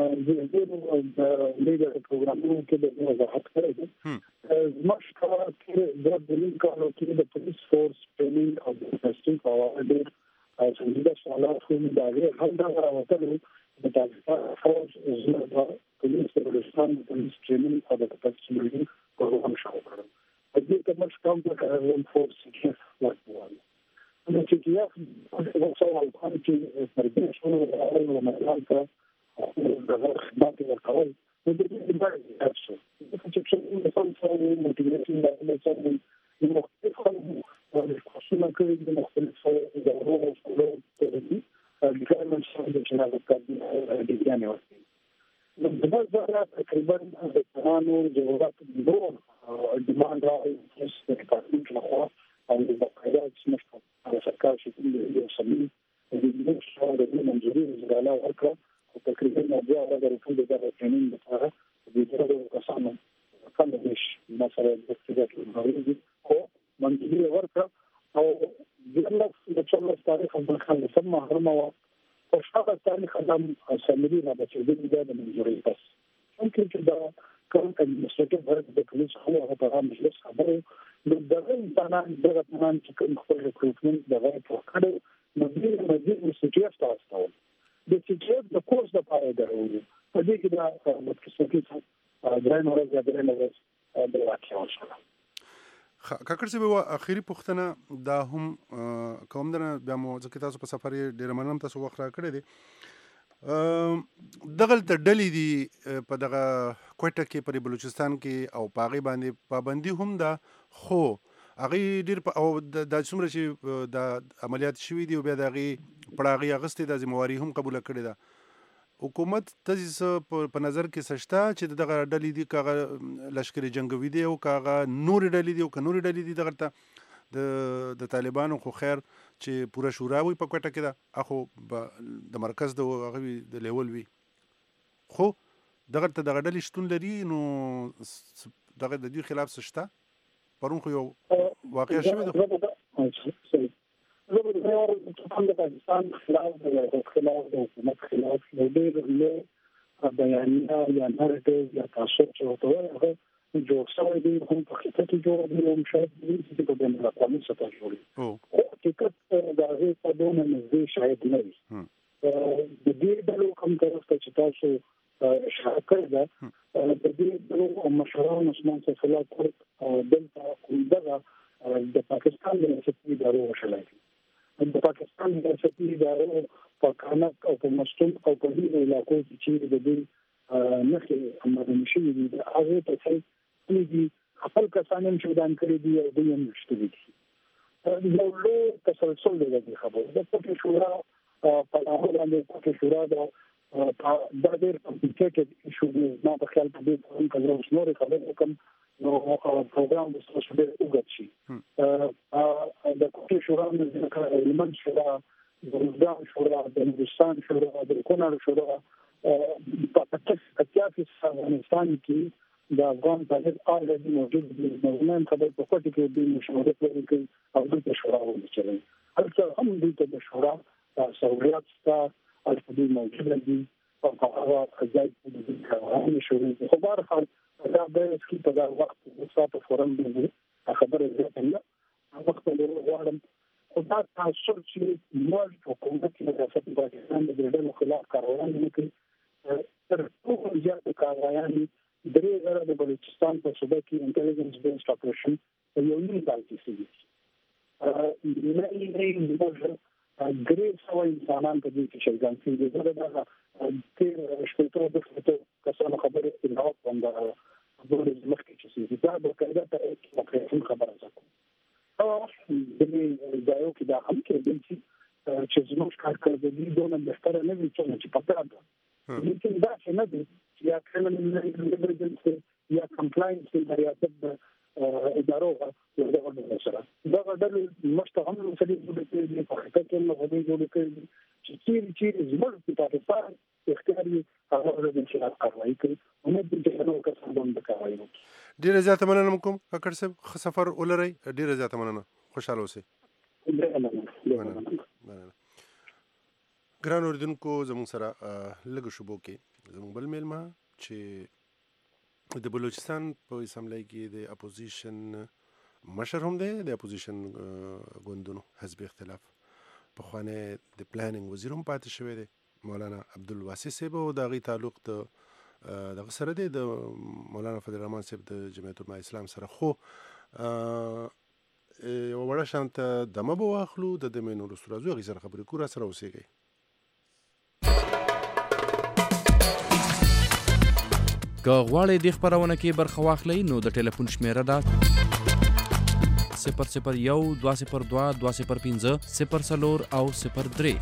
ډېرو پروګرامونو کې د وضاحت کړی دی زما ښکاره کې د دلیل کارو کې د پولیس فورس ټریننګ او د ټیسټینګ په اړه ډېر څنګه سوالات هم دا هم دا راوتلو د پاکستان فورس زما پولیس د بلوچستان پولیس ټریننګ او د ټیسټینګ پروګرام شامل کړل د دې کومش کوم د فورس کې ورته د چې په څو حال کې پرېږدي شنو د اړینو مسایلو د خدمات ورکول د دې باندې تاسو چې څه د څه موټیویشن د څه د مختلفو کوششونو کوي د مختلفو د ورو سره د ګورنمنت سره د جناب کابینه د بیان ورکړي د بازار تقریبا د قانون جوړات د ډیماند راځي چې د ډپارټمنټ لخوا او د بقایا چې سرکار شکل یو سمون د دې څخه د منځوري وزارت ورکړه او تقریبا د رسول د ټریننګ لپاره د دې کسانو کوم مثلا د اقتصادي مدیریت او منځوري ورکړه او د څلور تاریخ په خلک سم محرمه او شاته تاریخ د سمري نه د د منځوري بس ممکن چې دا کوم administrative work د پولیس هو په مجلس خبره نو دغه انسانان دغه تنان چې کوم خپل ریکروټمنټ دغه په کړو نو دې مزید مسټیف تاسو د چې د کورس د پاره درو په دې کې دا د کسبي درنه ورځ د واقعي شوه کاکړ صاحب اخیری پوښتنه دا هم کوم درنه بیا مو ځکه تاسو په سفر ډیر مننه تاسو وخت را کړی دی دغه ډلې دي په دغه کوټه کې په بلوچستان کې او پاغي باندې پابندي هم ده خو هغه ډیر او د څومره چې د عملیات شوي دي او بیا دغه پړاغي اغستې د ذمہواری هم قبول کړي ده حکومت تاسو په نظر کې سشته چې دغه ډلې دي کاغه لشکري جنگوي دي او کاغه نور ډلې دي او نور ډلې دي دغه د طالبانو خو خیر چې پوره شورا وي په کوټه کې ده اخو د مرکز د هغه د لیول وي خو دغه ډلې شتون لري نو دغه د دې خلاف سشته پرون خو یو واقع شوی ده د پاکستان خلاف د حکومت خلاف ډېر له بیانیه یا نارټیو یا تاسو چې وته جوړ شوی دی هم په خطه کې جوړ دی هم شاید چې په بین الاقوامي سطح جوړي او حقیقت دا هغه په دونه نږدې شاید نه وي د دې ډلو کوم طرف ته چې تاسو اشاره کړی ده د دې ډلو مشران عثمان صفلا کورت دلته دغه د پاکستان د سیاسي ادارو وشلای د پاکستان د سیاسي ادارو په کانک او په مستون او په دې علاقو کې د دې نخې امرنه شوې دي هغه ته دي خپل کسان هم شودان کړی دي او دوی هم نشته دي یو له تسلسل دی د خبرو د پټ شورا په هغه باندې پټ شورا د ډېر کمپلیکیټډ ایشو دی ما په خیال په دې کوم کله نور خبرې کوم نو پروګرام د سوشل وګت شي د پټ شورا د ایلمنت شورا د وزارت شورا د هندستان شورا د کونړ شورا په اتیا افغانستان کې د افغان طالب آلرېډي موجود دي نظام خبر په کوټه کې د مشورې لري کوي او د شورا وچلي هلته هم د شورا سہولیات ستا الفدی موجود دي او هغه ځای د کارونه شروع خو بهر حال دا د اسکی په وخت د ساعت فورم دی خبره ده نه وخت له غواړم خو دا تاسو چې موږ حکومت د پاکستان د ډېرو خلاف کاروانونه کوي تر ټولو زیات کاروانونه درې غره د بلوچستان په صوبه کې انټيليجنس بیسډ اپریشن یو نیم کال کې شوی نه موږ درې سوه انسانان په دې کې شهیدان شوي دي دا تیر شپږ د کسانو خبرې علاوه هم د مخکې چې دا د قاعده ته خبره ده او د ځایو کې دا هم کې دي چې زموږ کار کوي د دې دونه بهتره نه وي چې پاتې ده لیکن دا څه نه دي چې یا کريمنل انټيليجنس یا کمپلاینس د ریاست ادارو غوډه سره دا غوډه مشته هم سړي جوړ کړي په حقیقت کې نو غوډه جوړ کړي چې چیرې زموږ په پاکستان اختیاري هغه د انشاء کاروایی کوي امید دې چې نو کسان باندې کاروایی وکړي. ډیره زیاته مننه کوم کاکړ صاحب سفر ولرئ ډیره زیاته مننه خوشاله اوسئ. ګران اوریدونکو زموږ سره لږ شوبو کې زموږ بل میلمه چې د بلوچستان په اسمبلی کې د اپوزیشن مشر هم دی د اپوزیشن ګوندونو حزب اختلاف پخوانی د پلانینګ وزیر هم پاتې شوی دی مولانا عبدالواسع صاحب او د هغې تعلق دغه سره دی د مولانا فضل الرحمن صاحب د جمعیت علماء اسلام سره خو یوه وړه شانته دمه به واخلو د دمې نه وروسته راځو هغې سره خبرې کوو راسره اوسېږئ. که غواړئ دې خپرونه کې برخه واخلئ نو د ټلیفون شمیره ده 001 202 205 04 او 03.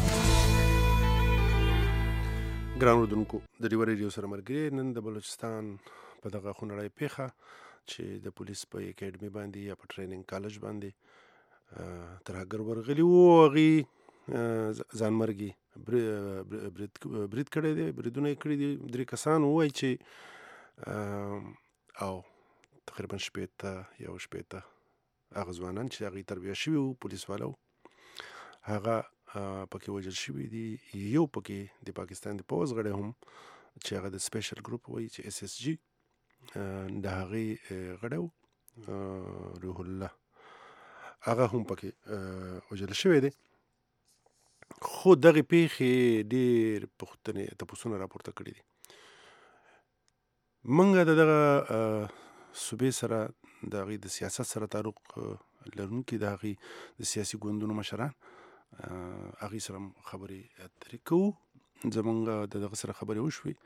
ګران اردوونکو د ډیوه ریډیو سره ملګري نن د بلوچستان په دغه خونړۍ پیښه چې د پولیس په اکیډمي باندې یا په ټریننګ کالج باندې ترهګر ورغلي وو هغې ځانمرګي برید کړی دی بریدونه یې کړي دي 3 کسان ووایي چې او تقریبا 15 هغه ځوانان چې هغې تربیه شوي وو پولیس والو هغه پکې وژل شوي دي. یو پکې د پاکستان د پوځ غړی هم چې هغه د سپیشل ګروپ وایي چې SSG د هغې غړی و روح الله هغه هم پکې وژل شوی دی. خو دغې پیښې ډېر پوښتنې تپوسونه راپورته کړي دي. موږ د دغه صوبې سره د هغې د سیاست سره تعلق لرونکي د هغې د سیاسي ګوندونو مشران هغې سره خبرې اترې کوو. زموږ د دغه سره خبرې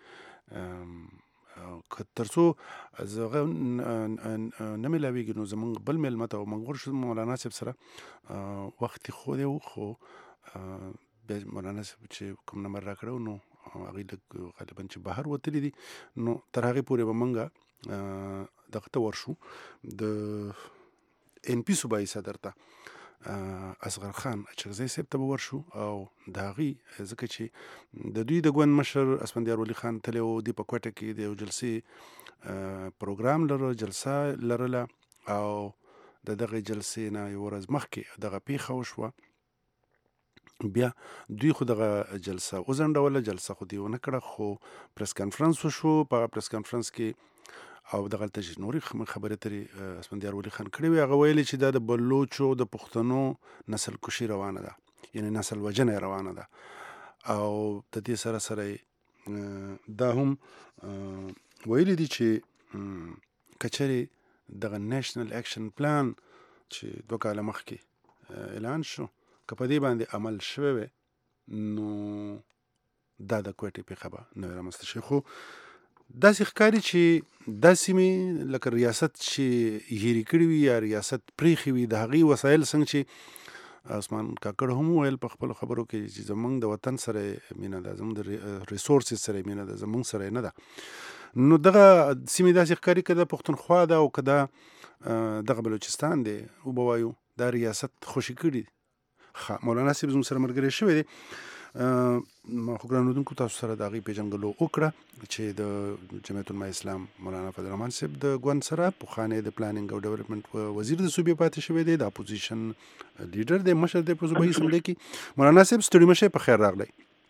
وشوې تر څو زه نه میلاویږي نو زموږ بل میلمه ته موږ ورشو مولانا صاحب سره وخت یې ښودی و خو بیا مولانا صاحب چې کوم نمبر راکړی نو هغې لږ غالبا چې بهر وتلي دي نو تر هغې پورې به موږ دغه ته ورشو د NP صوبایي صدر ته اصغر خان اچکزی صاحب ته به ورشو او د هغې ځکه چې د دوی د ګوند مشر اسفندیار ولی خان تللی و دوی په کوټه کې د یو جلسې پروګرام جلسه لرله او د دغې جلسې نه یوه ورځ مخکې دغه پیښه وشوه. بیا دوی خو دغه جلسه وځنډوله جلسه خو دوی ونه کړه خو پریس کانفرنس وشو په پریس کانفرنس کې او دغلته چې نورې خبرې ترې اسفندیار ولی خان کړې وې هغه ویلې چې دا د بلوچو د پښتنو نسل کشي روانه ده یعنی نسل وژنه روانه ده او د دې سره سره دا هم ویلي دي چې کچرې دغه نیشنل اکشن پلان چې 2 کاله مخکې اعلان شو که په دې باندې عمل شوی وی نو دا د کوټې پیښه به نه وي رامنځته شوې. خو داسې ښکاري چې دا سیمې لکه ریاست چې هیرې کړي وي یا ریاست پرېښې وي د هغې وسایل څنګه چې عثمان کاکړ هم وویل په خپلو خبرو کې چې زموږ د وطن سره مینه ده زموږ د ریسورسز سره مینه ده زموږ سره نه ده نو دغه سیمې داسې ښکاري که دا پښتونخوا ده او که دا دغه بلوچستان دی وبه وایو دا ریاست خوشي کړي. مولانا صاحب زموږ سره ملګری شوی دی ما خو ګران اورېدونکو تاسو سره د هغې پېژنګلو وکړه چې د جمعیت علماء اسلام مولانا فضل الرحمن صاحب د ګوند سره پخوانی د پلانینګ او ډیولپمنټ وزیر د صوبې پاتې شوی دی د اپوزیشن لیډر دی مشر دی په صوبایي اسمبلۍ کې. مولانا صاحب ستړي مه شئ په خیر راغلی.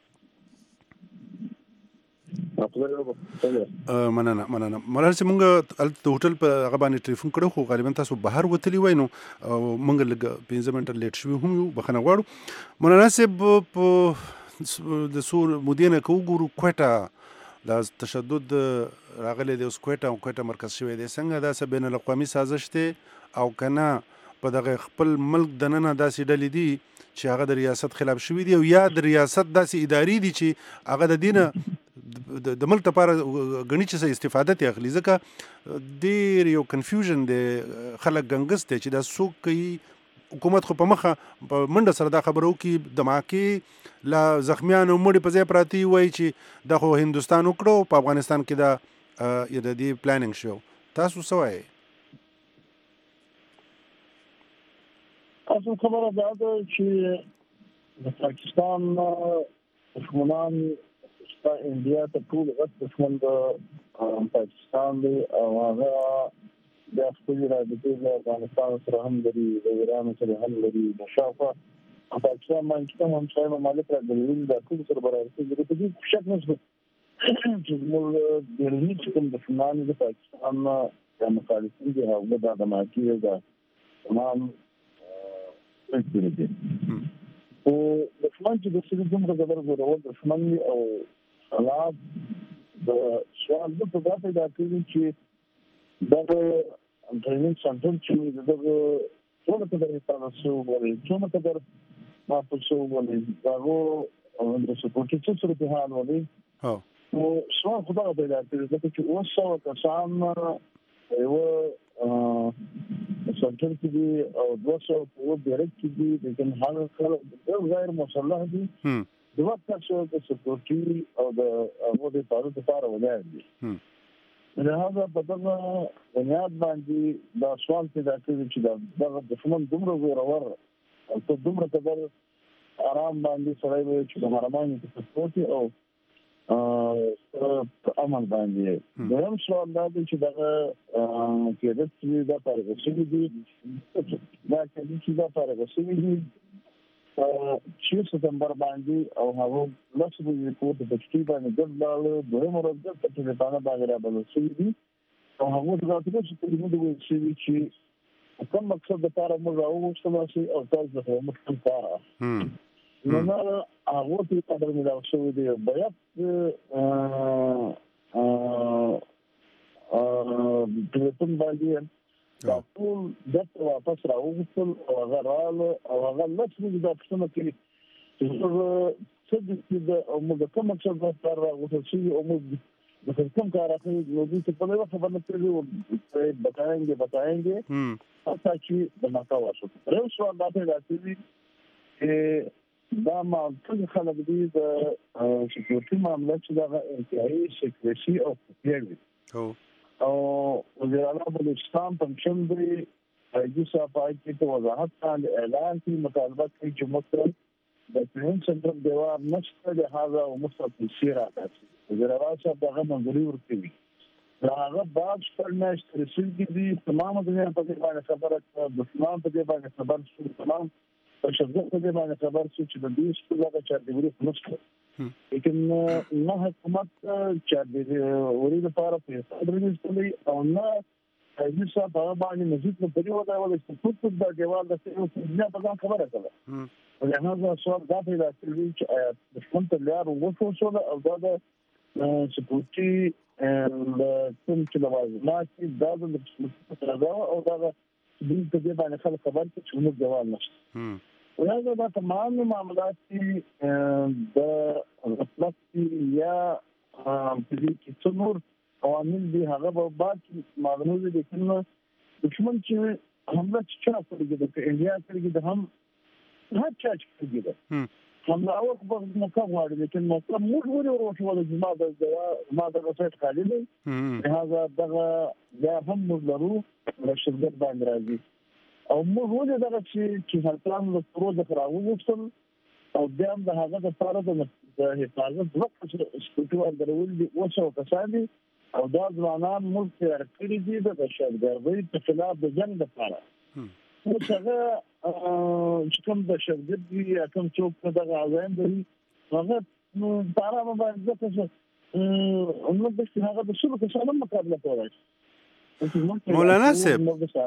مننه مولانا صاحب موږ هلته د هوټل په هغه باندې ټلیفون کړی خو غالبا تاسو بهر وتلي وای نو موږ لږ 15 منټه لیټ شوي هم یو بخښنه غواړو. مولانا صاحب په د څو مودې نه که وګورو کوټه دا تشدد راغلی دی اوس کوټه مرکز شوی دی څنګه دا څه بین الاقوامي سازش دی او که نه په دغه خپل ملک دننه داسې ډلې دي چې هغه د ریاست خلاف شوي دي او یا د ریاست داسې ادارې دي چې هغه د دې نه د ملک لپاره ګڼي چې څه استفاده ترې اخلي ځکه ډېر یو کنفیوژن دی خلک ګنګس دی چې دا څوک کوي حکومت خو په مخه په منډه سره دا خبره وکړي دماکې لا زخمیانو مړي په ځای پراتی وایي چې دا خو هندوستان وکړو په افغانستان کې دا د دې پلانینګ شو. تاسو څه وایي؟ اصل خبره دا ده چې د پاکستان دښمنان انډیا ته ټول غټ دښمن د پاکستان دی او هغه د خپل رابطې له افغانستان سره هم لري، د ایران سره هم لري، د شاوخوا پاکستان باندې کوم همسایه ممالک راغلي دا ټول سره برابر دي. په دې شک نشته چې موږ د رنګ کوم دښمنان د پاکستان د مخالفین دي هغه د دماکي دا تمام څه دي او دښمن چې د سړي دومره زبر زورور دښمن او حالات د سوال د په داسې دا کوي چې دغه ټریننګ سنټر چې دغه څومره قدر تاسو ولې څومره قدر ما تاسو ولې دغه د سپورټي څه په حال ولې او سوال خدای پیدا کړی چې اوسه کسان یو سنټر کې دي او 200 په ډایرکټ کې دي لیکن هغه خلک غیر مسلح دي د وخت څخه د سپورټي او د هغه د پاره لپاره ولایت دي. لهدا په دغه بنیاد باندې دا سوال پیدا کړی چې دا دښمن دومره زورور او ته دومره قدر آرام باندې سره وي چې د مرمان په سپورټي او امن باندې دویم سوال دا دی چې دغه کېدل چې دا پاره شوی دي دا چې دا پاره شوی دي چې ستمبر باندې او هغه لاسو د کوټ په تشکیل باندې ګرځاله دویم ورځ د ټلیفون باندې راغله شوی دي او هغه د راځي چې موږ د ویل چې کوم مقصد لپاره موږ راوښتل شي او تاسو ته مخکې کار نو هغه په قدر مې دا شوی دی بیات ټلیفون باندې دا ټول دغه واپس راوځل او هغه رااله او هغه لږ د اپشن کې چې د موږ کوم څه په راوځل شي او موږ د کوم کار اخلي نو دې په لږه خبره کړو بتاएंगे حتی چې د ماکاوا شو یو څو دا په راځي چې دا ما ټول خلک دې د سکیورټي معاملې چې دا انتهایی سکیورټي او خپلوي او وزیر اعلی بلوچستان پنشن دی ایجو صاحب کی تو وضاحت باندې اعلان کی مطالبه کوي چې مطلب د ټریننګ سنټر دیوار نشته لہذا او مستقل سیرا تاسو وزیر اعلی صاحب دغه منځوري ورکړي هغه بعد پرناش ترسل کی دي تمام دنیا په دې باندې خبره د اسلام په دې باندې خبر شو تمام په شخصیت په دې باندې خبر شو چې د دې څخه چې د ورې نشته لیکن نه حکومت چې د ورې لپاره پیسې درنځلې او نه ایجو صاحب هغه باندې مزید په دې ودا ولې چې څه د دیوال د څه په ځان خبره کوله ولهدا سوال دا پیدا کړی چې د څنګه ته لار وښول او دا د سپورټي کوم چې لوازم چې دا د سپورټي او دا د دې باندې خلک خبر چې موږ جواب نشته ولهدا دا تمام معاملات چې د غفلت یا په دې کې څنور عوامل دي هغه به بعد معلومه دي چې دښمن چې حمله چې کوي د انډیا کوي د هم هر چا چې کوي حمله او په مقام واړي لیکن مطلب موږ ورته د ما د وسایت خالي دي لهدا دغه یا هم موږ لرو رشدګر باندې راځي او موږ ولې دغه چې هلکان له پروژه راوځل او بیا هم د هغه لپاره د حفاظت وخت سپورټي درول دي اوسه کسان دي او دا ځوانان موږ تیار کړی دي د شرګردۍ په خلاف د جنگ لپاره اوس هغه چې کوم د شرګردۍ یا کوم څوک دغه عزایم دي هغه تارا باندې څه نو د هغه د څه کسانو مقابله کوي مولانا صاحب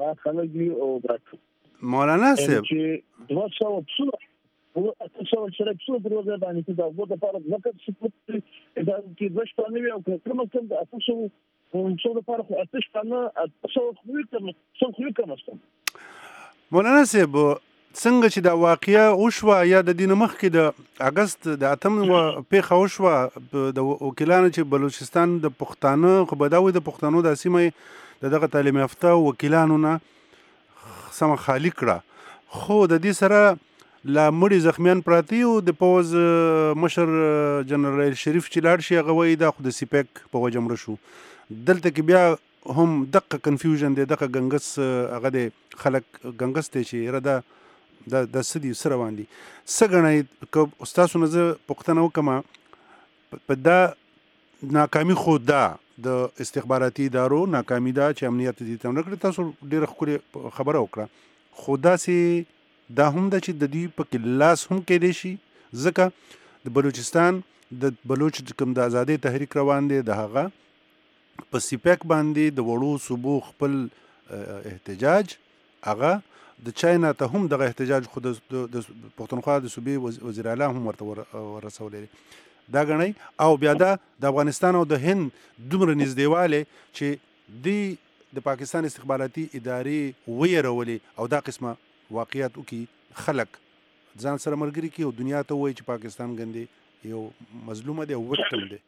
مولانا صاحب چې 200 او څو شرک څو دروازه باندې دا وګړه لپاره ځکه چې دا کې وښتانه او کوم څه د اساسو څو لپاره اتش کنه څو خو کوم مولانا صاحب څنګه چې دا واقعیا وشوه یا د دین مخ کې د اگست د اتم پیښه وشوه د وکیلانو چې بلوچستان د پښتانه خو بداوي د پښتنو د سیمه دغه تعلیم یافته وکیلانو نه سم خالی کړه خو د دې سره لا مړي زخمیان پراته او د پوز مشر جنرال شریف چې لاړ شي هغه وایي دا خو د سیپیک په وجه مړه شو. دلته کې بیا هم دقه کنفیوژن دی، دقه ګنګس هغه دی، خلک ګنګس دی چې یاره دا د څه دي څه روان دي. څه ګڼئ که ستاسو نه زه پوښتنه وکړم په دا ناکامي خو دا د استخباراتي ادارو ناکامي ده چې امنیت دې ته ونه کړي، تاسو ډېره ښکلې خبره وکړه، خو داسې دا هم ده چې د دې پکې لاس هم کېدی شي ځکه د بلوچستان د بلوچ کوم د ازادۍ تحریک روان دی د هغه په سیپیک باندې د وړو صوبو خپل احتجاج هغه د چاینا ته هم دغه احتجاج خو د پښتونخوا د صوبې وزیر اعلی هم ورته ورسولی دا ګڼئ. او بیا دا د افغانستان او د هند دومره نږدېوالی چې دوی د پاکستان استخباراتي ادارې ویرولې او دا قسمه واقعیت وکړي، خلک ځان سره ملګري کړي او دنیا ته ووایي چې پاکستان ګندې یو مظلومه دی او وکټم دی.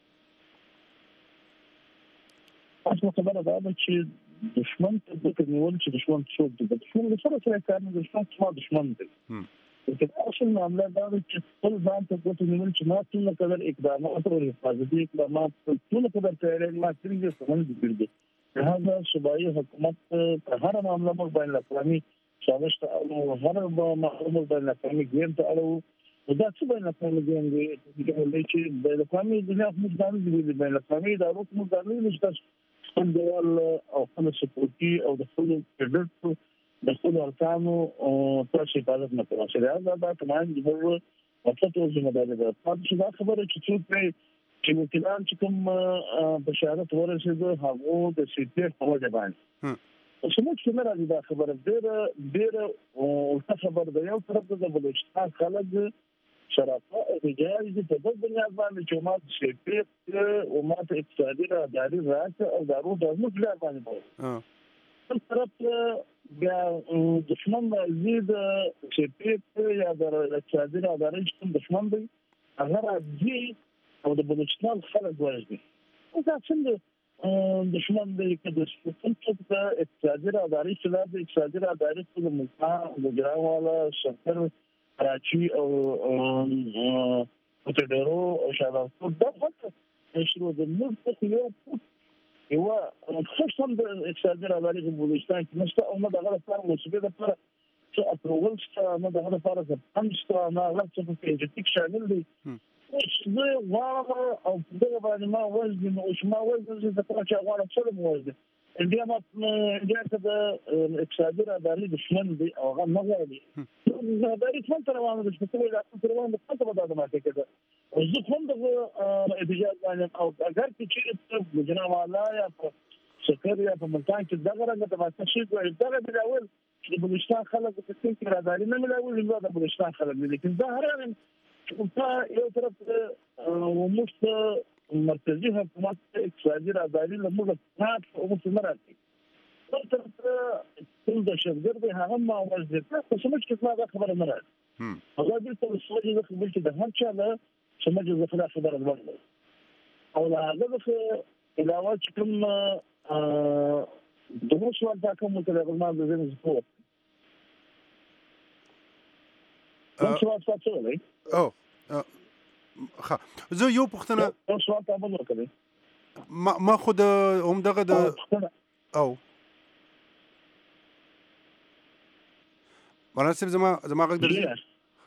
اصل خبره دا ده چې دشمن ته ذکر نیول چې دشمن څوک دی، دشمن د سره سره کار نه، دشمن څما دشمن دی. لیکن اصل معامله دا ده چې خپل ځان ته ګوته نیول چې ما څومره قدر اقدامات او حفاظتي اقدامات څومره قدر تیاری ما کړي دي څنګه دي کړي. لہذا صوبایي حکومت په هر معامله موږ بین الاقوامي سازش ته او هر معامله بین الاقوامي ګیم ته اړو دا څه بین الاقوامي ګیم دی چې بین الاقوامي دنیا موږ باندې دی بین الاقوامي ادارو موږ باندې نشته خپل دیوال او خپل سپورټي او د خپل کډټ د خپل ارکانو تاسو حفاظت نه کوي. دا دا تمام د هغو مطلب ته ځمداري ده. تاسو دا خبره چې څوک چې وکیلان چې کوم بشارت ورسېده هغه د سیټ په وجه باندې څه څه نه راځي. دا خبره ډېر او خبره ده. یو طرف د بلوچستان خلک شرافه احتجاج دي په دې بنیاد باندې چې ما سیټ او ما ته اقتصادي راداري راځي او دارو د موږ باندې بل طرف بیا دشمن زید سیټ یا د اقتصادي راداري چې دشمن دی هغه راځي او د بلوچستان خلک وایي دا څنګه دشمن دی چې د سپورټ په اقتصادي راداري چې د اقتصادي راداري په ملک د ګراواله شکر کراچي او پټډرو او شاوخوا دا وخت شروع د نور په یو خصوصا د اقتصادي راداري په بلوچستان کې نشته او نه دغه لپاره مسؤلیت لپاره چې اپروول شته نه دغه لپاره چې پنځه نه لکه په ایجنټیک شامل دي. زه واغه او دغه باندې ما وزن او شما وزن چې د پراچا غواړم څه مو وزن انډیا ما ته د اقتصادي راداري دشمن دی او هغه نه غواړي راداري څنګه تر روانه ده چې څه وایي تر روانه ده څه به دا ماته کېده زه کوم د احتجاج باندې او اگر چې جناب والا یا شکر یا په ملتان کې دغه رنګ د ماته شي کوي دغه د اول چې بلوچستان خلک په څیر راداري نه ملاوي نو د بلوچستان خلک لیکن دا هر چې یو طرف ومشت مرکزی حکومت اقتصادي راداري له موږ نه او څه نه راځي بل طرف ټول د شرګر به هغه ما وځي په سمج کې دا خبره نه راځي هغه د ټول سمج د خبرې چې د هر چا له سمج د خبره ورغله او هغه د علاوه چې کوم د مو سوال دا کوم ته د ما د زموږ سپورت سوال څه دی او زه یو پوښتنه سوال ته باندې وکړم ما خود هم دغه د او مناسب زما غږ درځي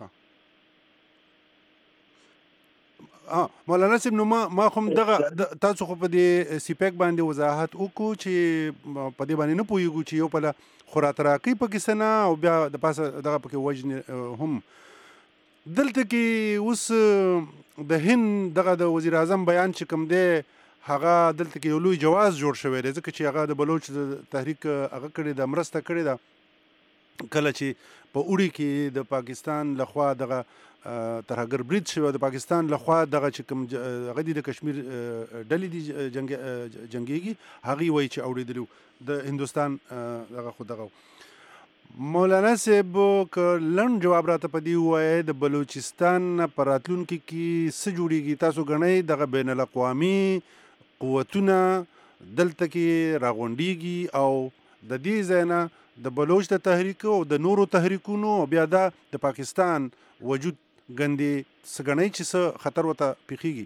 مولانا صاحب نو ما خو دغه تاسو خو په دې سیپیک باندې وضاحت وکړو چې په دې باندې نه پوهیږو چې یو په خوراتراکي پکې سنه او بیا د پاسه دغه پکې وجن هم دلته کې اوس د هند دغه د وزیر اعظم بیان چې کوم دی هغه دلته کې یو لوی جواز جوړ شوی دی ځکه چې هغه د بلوچ تحریک هغه کړی د مرسته کړی ده کله چې په اوړي کې د پاکستان لخوا دغه ترهګر برید شوی د پاکستان لخوا دغه چې کوم هغه د کشمیر ډلې دي جنگيږي هغه وایي چې اوریدلو د هندستان دغه خو دغه مولانا صاحب ک لن جواب راته پدی وای د بلوچستان پر راتلونکي کې څه جوړیږي تاسو غنئ دغه بین الاقوامي قوتونه دلته کې راغونډيږي او د دې ځای نه د بلوچ د تحریک او د نورو تحریکونو بیا د پاکستان وجود ګندې سګنۍ چې څه خطر وته پیخیږي؟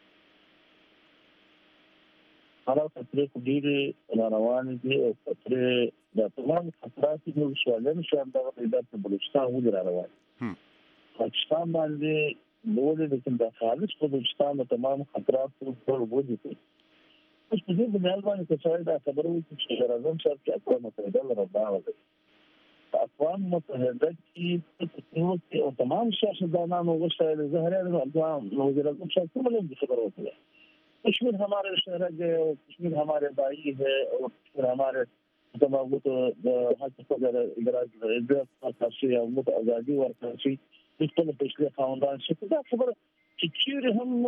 هغه خطرې ډېرې روانې دي او خطرې د تمام خطرات دي شوالن شام د بلوچستان ولې را روان پاکستان باندې نور د خالص بلوچستان د تمام خطرات پر وجود دي. اوس په دې بنیاد باندې چې دا خبره وکړي چې راځم چې اقوام متحده راغله اقوام متحده کې او تمام سیاستدانانو غوښتل ظاهرا اقوام وزیر اعظم صاحب کومه خبره وکړه کشمیر ہمارے شہر ہے اور کشمیر ہمارے بھائی ہے اور کشمیر ہمارے تمام حق پر ادراک آزادی ورکړي چې په پښتو خاوندان چې دا خبره چې چیرې هم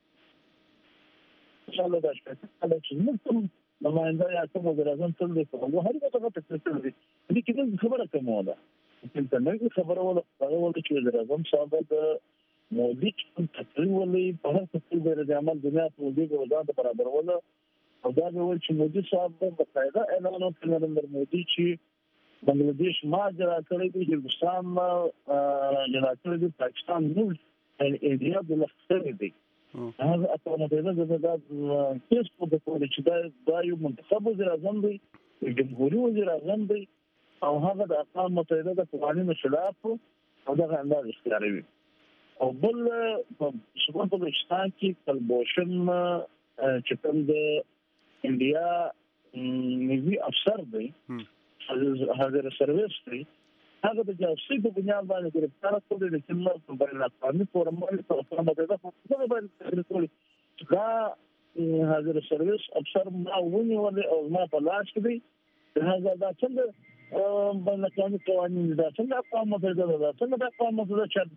ان شاء الله دا چې موږ نماینده یا کوم وزیر اعظم تل دې کوو هر څه ته تکلیف دي دې کې خبره کومه ده چې نن خبره ولا چې وزیر اعظم صاحب د مودي تقریر ولې په هر څه کې د عمل دنیا په دې کې وضاحت برابر ولا او دا ول چې مودي صاحب په قاعده اعلان وکړ نریندر مودي چې بنگلاديش ماجرا کړی دی هندوستان جلا کړی دی پاکستان نو انډیا د لختره دی هغه اقوام متحده د کیس په توګه چې دا یو منتخب وزیر اعظم دی جمهوریت وزیر اعظم دی او هغه د اقوام متحده د قوانینو خلاف او دغه انداز اختیاروي او بل په بلوچستان کې کلبوشن چې کوم د انډیا نیوی افسر دی حاضر سرویس دی هغه د جاسوسي په بنیاد باندې ګرفتار کړل دي چې موږ په بین الافغاني فورم باندې په خپل مدده په باندې ټول دا حاضر سرویس افسر ما ونیول او ما په لاس کې دی هغه دا څنګه بین الافغاني قوانین دا څنګه اقوام متحده دا څنګه د اقوام متحده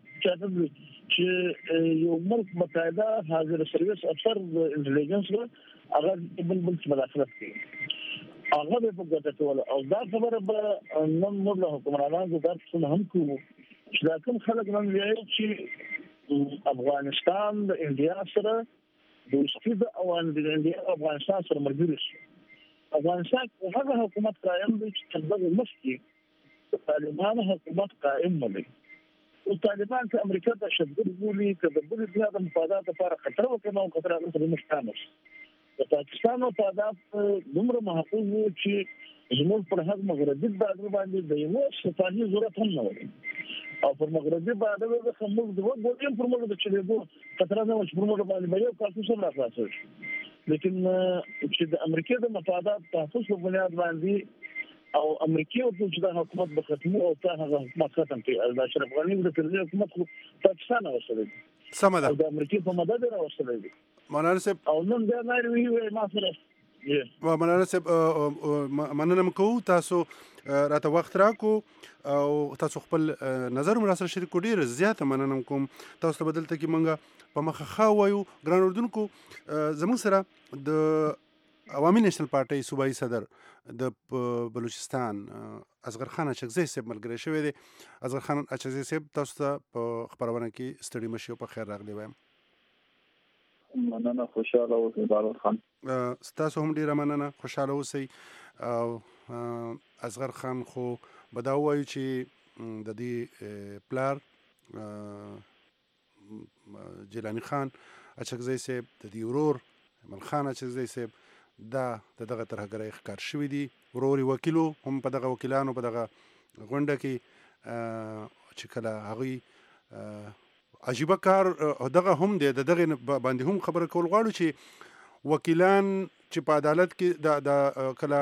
چې یو ملک متحده حاضر سرویس افسر د انټيليجنس هغه بل مداخلت کوي هغه په ګټه ټول او دا خبره به نن موږ له حکومتانو درڅ هم کوو چې دا کوم خلک نن وایي چې افغانستان د انډیا سره دوستي د اوان د انډیا او افغانستان سره مرګري شي افغانستان هغه حکومت قائم دی چې د مسکی طالبان حکومت قائم نه دی او طالبان چې امریکا ته شدت بولي چې د بل بلاد مفادات لپاره خطر وکړي او خطر هغه مشتامل د پاکستان او تعداد دومره محفوظ وو چې زموږ پر حق مغربي بادر باندې د یو صفاني ضرورت هم نه وي او پر مغربي بادر د خمول د وګورم پر موږ د چلیدو خطر نه وش پر موږ باندې یو کار څه نه راځي لیکن چې د امریکا د مفادات تحفظ په بنیاد باندې او امریکا او د حکومت په ختمو او ته هغه حکومت ختم کړي د اشرف غنی د ترځي حکومت پاکستان اوسره سمه ده د امریکا په مدد راوستل دي مولانا صاحب او نن دا نه وی ما سره مولانا صاحب مننه کوو تاسو راته وخت راکو او تاسو خپل نظر مر سره شریک ډیر زیاته مننه کوم تاسو ته بدلته کی منګه په مخه خاوایو ګران اردوونکو زموږ سره د عوامي نېشنل پارټي صوبایي صدر د بلوچستان اصغر خان اچکزی صاحب ملګری شوی دی. اصغر خان اچکزی صاحب تاسو ته په خبرونه کې ستړي مشي په خیر راغلی وایم. مننه خوشاله اوسئ بارو خان. تاسو هم ډیره مننه خوشاله اوسئ. او اصغر خان خو به دا وایي چې د دې پلار جیلانی خان اچکزی صاحب د دې ورور مل خان اچکزی صاحب دا دغه ترهګرۍ ښکار شوي دي. ورور وکیلو هم په دغه وکیلانو په دغه غونډه کې چې کله هغوی عجیبه کار دغه هم دی دغه باندې هم خبره کول غواړو چې وکیلان چې په عدالت کې د کله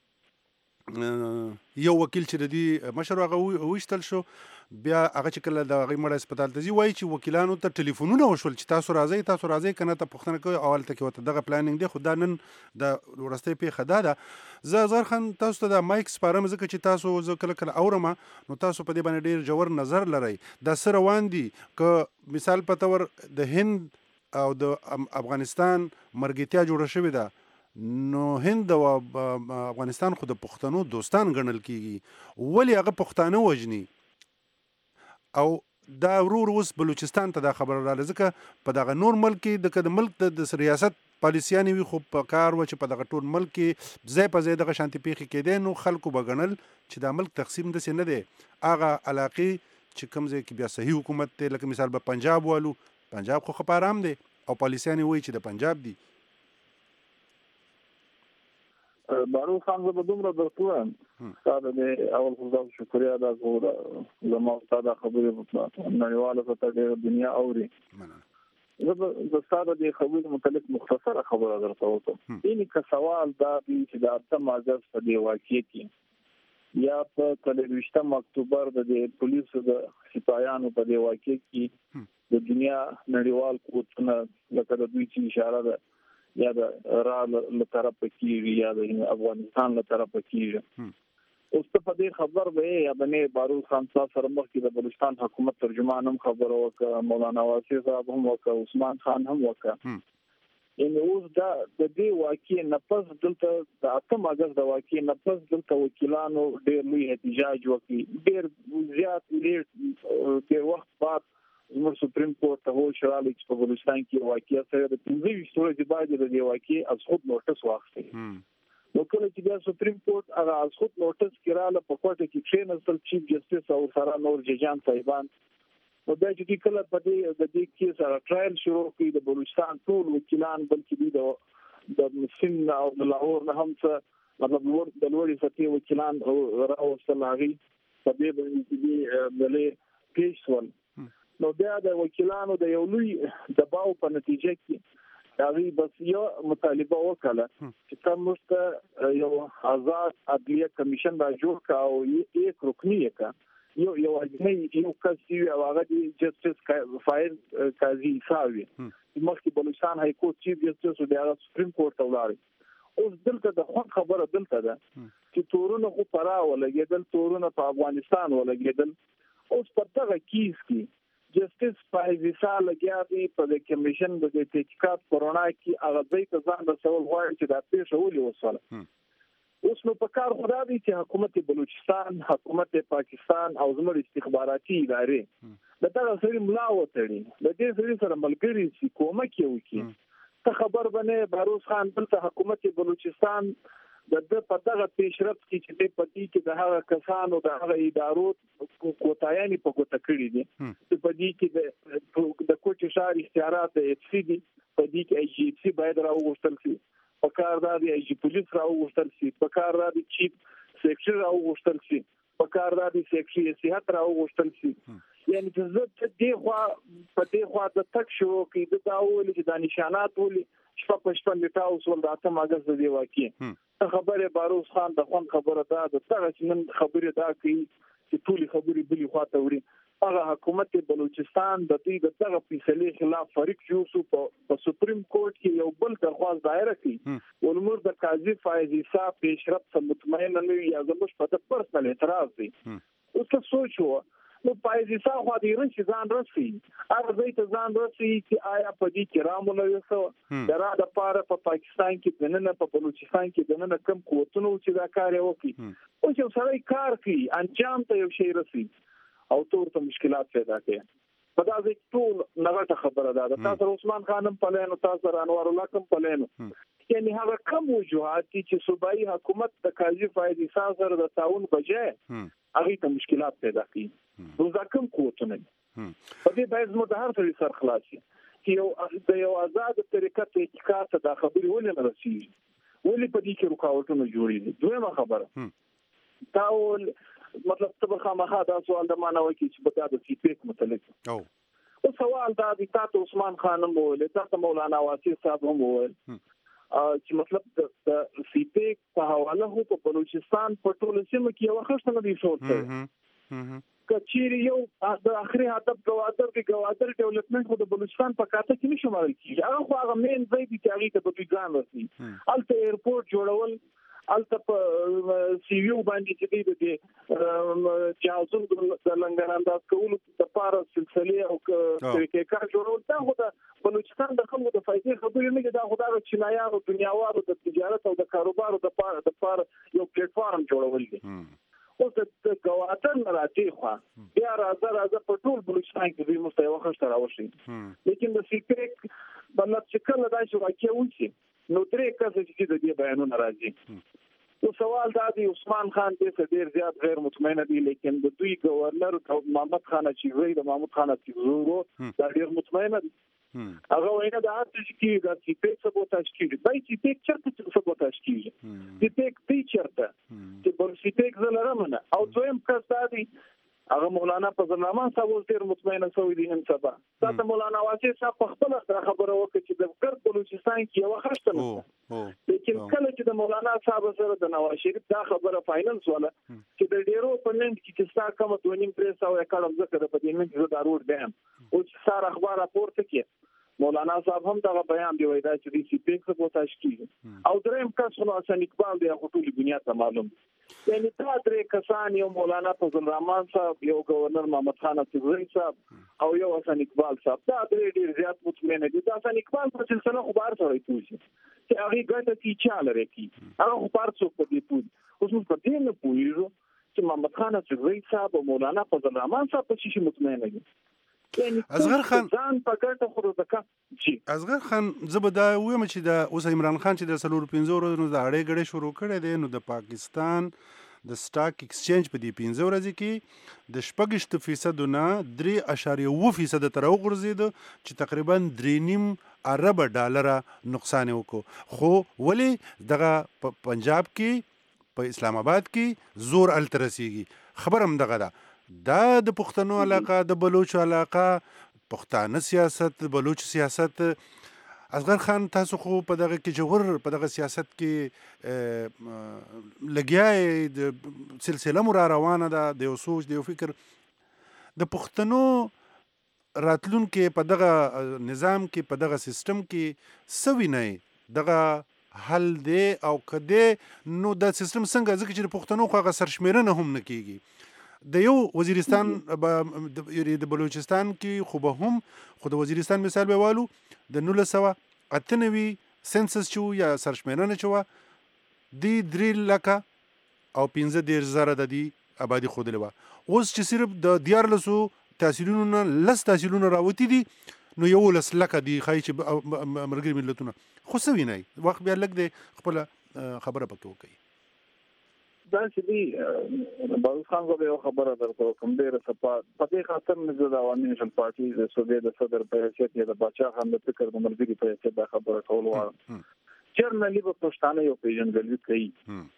یو وکیل چې د دې مشر هغه ویشتل شو بیا هغه چې کله د هغې مړه هسپتال ته ځي وایي چې وکیلانو ته ټلیفونونه وشول چې تاسو راځئ که نه ته پوښتنه کوئ او هلته کې ورته دغه پلانینګ دی. خو دا نن د وروستۍ پیښه دا ده. زه اصغر خان تاسو ته د مایک سپارم ځکه چې تاسو زه کله کله اورم نو تاسو په دې باندې ډېر ژور نظر لرئ. دا څه روان دي که مثال په تور د هند او د افغانستان مرګتیا جوړه شوې ده نو هند او افغانستان خو د پښتنو دوستان ګڼل کیږي ولې هغه پښتانه وژني او دا ورور اوس بلوچستان ته دا خبره رااله ځکه په دغه نور ملک کې د ملک د ریاست پالیسیانې وي خو په کار و چې په دغه ټول ملک کې ځای په ځای دغه شانتي پیښې کېدی نو خلکو به ګڼل چې دا ملک تقسیم داسې نه دی. هغه علاقې چې کوم ځای کې بیا صحیح حکومت دی لکه مثال به پنجاب والو، پنجاب خو په آرام دی او پالیسیانې وایي چې د پنجاب دی. بارو خان زه به دومره درته وایم ستا د اول خو زه شکریا ادا کوم زما ستا دا خبرې نړیواله په ته ډېره دنیا اوري. زه به ستا د دې خبرې متعلق مختصره خبره درته وکړم. یعنې که سوال دا دی چې د 8 اګست په دې واقعې کې یا په 23 اکتوبر د پولیسو د سپایانو په دې واقعې کې د دنیا نړیوال قوتونه لکه د دوی چې اشاره ده یا د را له طرفه کېږي یا د افغانستان له طرفه کېږي. اوس ته په دې خبر به یا بنې بارود خان صاحب سره مخکې د بلوچستان حکومت ترجمان هم خبره وکړه، مولانا واسع صاحب هم وکړه، عثمان خان هم وکړه. ان اوس دا د دې واقعې نه پس دلته د 8 اګست د واقعې نه پس دلته وکیلانو ډېر لوی احتجاج وکړي. ډېر زیات ډېر وخت بعد زموږ سپریم کورټ ته هو شراله چې په بلوچستان کې واقعیا سره د 25 ورځې بعد د دې واقعې از خود نوټس واخلي. نو کله چې بیا سپریم کورټ هغه از خود نوټس کړاله په کوټه کې کښېنستل چیف جسټس او سره نور ججان صاحبان، نو دا چې کله په دې کې سره ټرایل شروع کړي د بلوچستان ټول وکیلان بلکې د مسلم او د لاهور نه هم څه مطلب د لوړې سطحې وکیلان راوستل هغوی په دې باندې چې بلې پیش شول. نو بیا د وکیلانو د یو لوی دباو په نتیجه کې هغوی بس یو مطالبه وکړه چې ته موږ ته یو آزاد عدلیه کمیشن را جوړ کړه او یک رکني یې کړه، یو اجنبي یو کس چې او هغه د جسټس فایل قاضي عیسی وي. مخکې بلوچستان های کورټ چیف جسټس او د سپریم کورټ ته ولاړ. اوس دلته د خوند خبره دلته ده چې تورونه خو پرا ولګېدل، تورونه په افغانستان ولګېدل. اوس په دغه کیس کې جسټس فایز عیسی لګیا دی په د کمیشن د تحقیقات کرونا کې هغه ځای ته ځان رسول غواړي چې دا پیښه ولې وسوله. اوس نو په کار خدا دی چې حکومت بلوچستان، حکومت پاکستان او زموږ استخباراتي ادارې د دغه سړي ملا وتړي، د دې سړي سره ملګري شي، کومک یې وکړي. ته خبر بنې باروس خان دلته حکومت بلوچستان د په دغه پیشرفت کې چې په دې کې د هغه کسانو د هغه ادارو کوتاهیانې په ګوته کړي دي، چې په دې کې د کوټ شهر اختیارات د اف سی دي، په دې کې ای جی اف سی باید راوغوښتل شي، په کار دا دی ای جی پولیس راوغوښتل شي، په کار دا دی چیف سیکرټري راوغوښتل شي، په کار دا دی سیکرټري صحت راوغوښتل شي. یعنی چې زه دې خوا د تک شروع کې د دا ویل چې د نشانات ولي شپه په شپه لټاو سول د 8 اګست د واقعې خبره باروس خان د خوند خبره ده د دغه نن خبره ده چې ټولي خبرې بلی خواته وړي. هغه حکومت بلوچستان د دې دغه فیصلې خلاف فریق جوړ شو په سپریم کورټ کې یو بل درخواست دایره کړي ولمر د قاضي فایز عیسی پیشرفت مطمئن نه وي یا زموږ په پرسنل اعتراض دي. اوس څه سوچو نو فایز عیسی خو دې رشي ځان رسي هغه ځای ته ځان رسي چې آیا په دې کې رامولوي درا د پاره په پاکستان کې دننه په بلوچستان کې دننه کم قوتونو چې دا کار وکړي او چې سړی کار کوي انجام ته یو شی رسي او تور ته مشکلات پیدا کوي. په دا ځای ټول نغټه خبره ده. تاسو عثمان خانم پلانو، تاسو انوار الله کوم پلانو، یعنی هغه کم وجوهات چې صوبایي حکومت د قاضي فایز عیسی سره د تعاون بجای هغه ته مشکلات پیدا کوي. روزا کم قوتونه په دې باید زموږ د هر څه سر خلاصي چې یو آزاد طریقه تحقیقات د خبرې ولې نه رسیږي، ولې په دې کې رکاوټونه جوړېږي. دویمه خبره تاول مطلب ته خامخا دا سوال د معنا وکړي چې په دا د سی پیک متعلق او سوال دا د تاسو عثمان خانم وویل، تاسو مولانا واسع صاحب هم وویل چې مطلب د سی پیک په حواله هو په بلوچستان په ټول سیمه کې یو خښته نه دی شوته کچيري یو د اخري هدف ګوادر ډیولپمنٹ خو د بلوچستان په کاته کې نشو مال کیږي. هغه خو هغه مین ځای دی چې هغه ته په ځان ورسي الته ایرپورټ جوړول، الته په سی یو باندې چې دی د جهازونو د لنګر انداز کولو د پاره سلسله او طریقې کار جوړول دا خو د بلوچستان د خلکو د فائدې خبرې نه دا خو د چینایانو دنیاوالو د تجارت او د کاروبار د پاره یو پلیټ فارم جوړول دي. اوس د ګواتر نه راځي خو بیا راځه په ټول بلوچستان کې دوی موږ ته یو وخت راوشي لیکن د سیپیک مطلب چې کله دا شو واقع وشي نو درې کسه چې د دې بیانونه راځي او سوال دا دی عثمان خان دې ډیر زیات غیر مطمئن دی لیکن د دوی گورنر محمد خان چې د محمود خان چې دا ډیر مطمئن دی هغه وینا دا چې د سیپیک سبوتاژ کیږي دای سیپیک چرته سبوتاژ کیږي سیپیک دې چرته چې بل سیپیک زلرمنه او دویم کس دا دی هغه مولانا فضل الرحمن صاحب ډیر مطمئن شوی دی نن سبا تاسو مولانا واسع صاحب په خپل خبره وکړي چې د ګرد بلوچستان کې یو خشته نشته لیکن کله چې د مولانا صاحب سره د نواز شریف دا خبره فاینانس ولا چې د ډیرو په نن کې چې ستا کوم دونیم پریس او اکاډم ذکر په دې کې ضرور دیم او چې سار اخبار راپورته کې مولانا صاحب هم دا بیان دی وایي چې د سیپیک سبوتاژ کیږي او دریم کس نو حسن اقبال دی ټول دنیا ته معلوم یعنی تا درې کسان یو مولانا فضل الرحمن صاحب یو گورنر محمد خان اتغری صاحب او یو حسن اقبال صاحب دا درې ډیر زیات مطمئن دي دا حسن اقبال په سلسله خبر سره کوي چې هغه ګټه کی چاله رکی هغه خبر څوک په دې پوي اوس موږ په دې نه پوهیږو چې محمد خان اتغری صاحب او مولانا فضل الرحمن صاحب په شي مطمئن دي اصغر خان ځان په ګټه خو دکا اصغر خان زبدا وایم چې دا اوس عمران خان چې د 15 ورځې د اړې غړې شروع کړي دي نو د پاکستان د سٹاک ایکسچینج په دې 15 ورځې کې د 6% نه 3.9% تر وګرځید چې تقریبا 3.5 ارب ډالر نقصان وکړو خو ولی دغه پنجاب کې په اسلام آباد کې زور الترسیږي خبر هم دغه دا د پښتنو علاقه د بلوچ علاقه پښتانه سیاست بلوچ سیاست اصغر خان تاسو خو په دغه کې جوهر په دغه سیاست کې لګیاي د سلسله مر روانه ده د یو سوچ د یو فکر د پښتنو راتلون کې په دغه نظام کې په دغه سیستم کې سوي نه دغه حل دی او کده نو د سیستم څنګه ځکه چې پښتنو خو هغه سرشمیرنه هم نه کیږي د یو وزیرستان د بلوچستان کې خو به هم خو د وزیرستان مثال به والو د 1998 سنسس چو یا سرشمیرنه چو دی 3 لکه او 15,000 د دی آبادی خود لوا اوس چې صرف د 14 تحصیلونو لس تحصیلونو راوتی دي نو یو لس لکه دی خای چې مرګري ملتونه خو سوي نه وخت بیا لګ دی خپل خبره پکې وکي دا چې دی بلوچ خان غو یو خبره درته کوم ډیره په دې خاطر نه د عوامي نشل پارټي د سوبې د صدر په حیثیت د بچا خان د فکر د مرګري په حیثیت دا خبره کول واره چرنلی په پښتانه یو پیژنګلوي کوي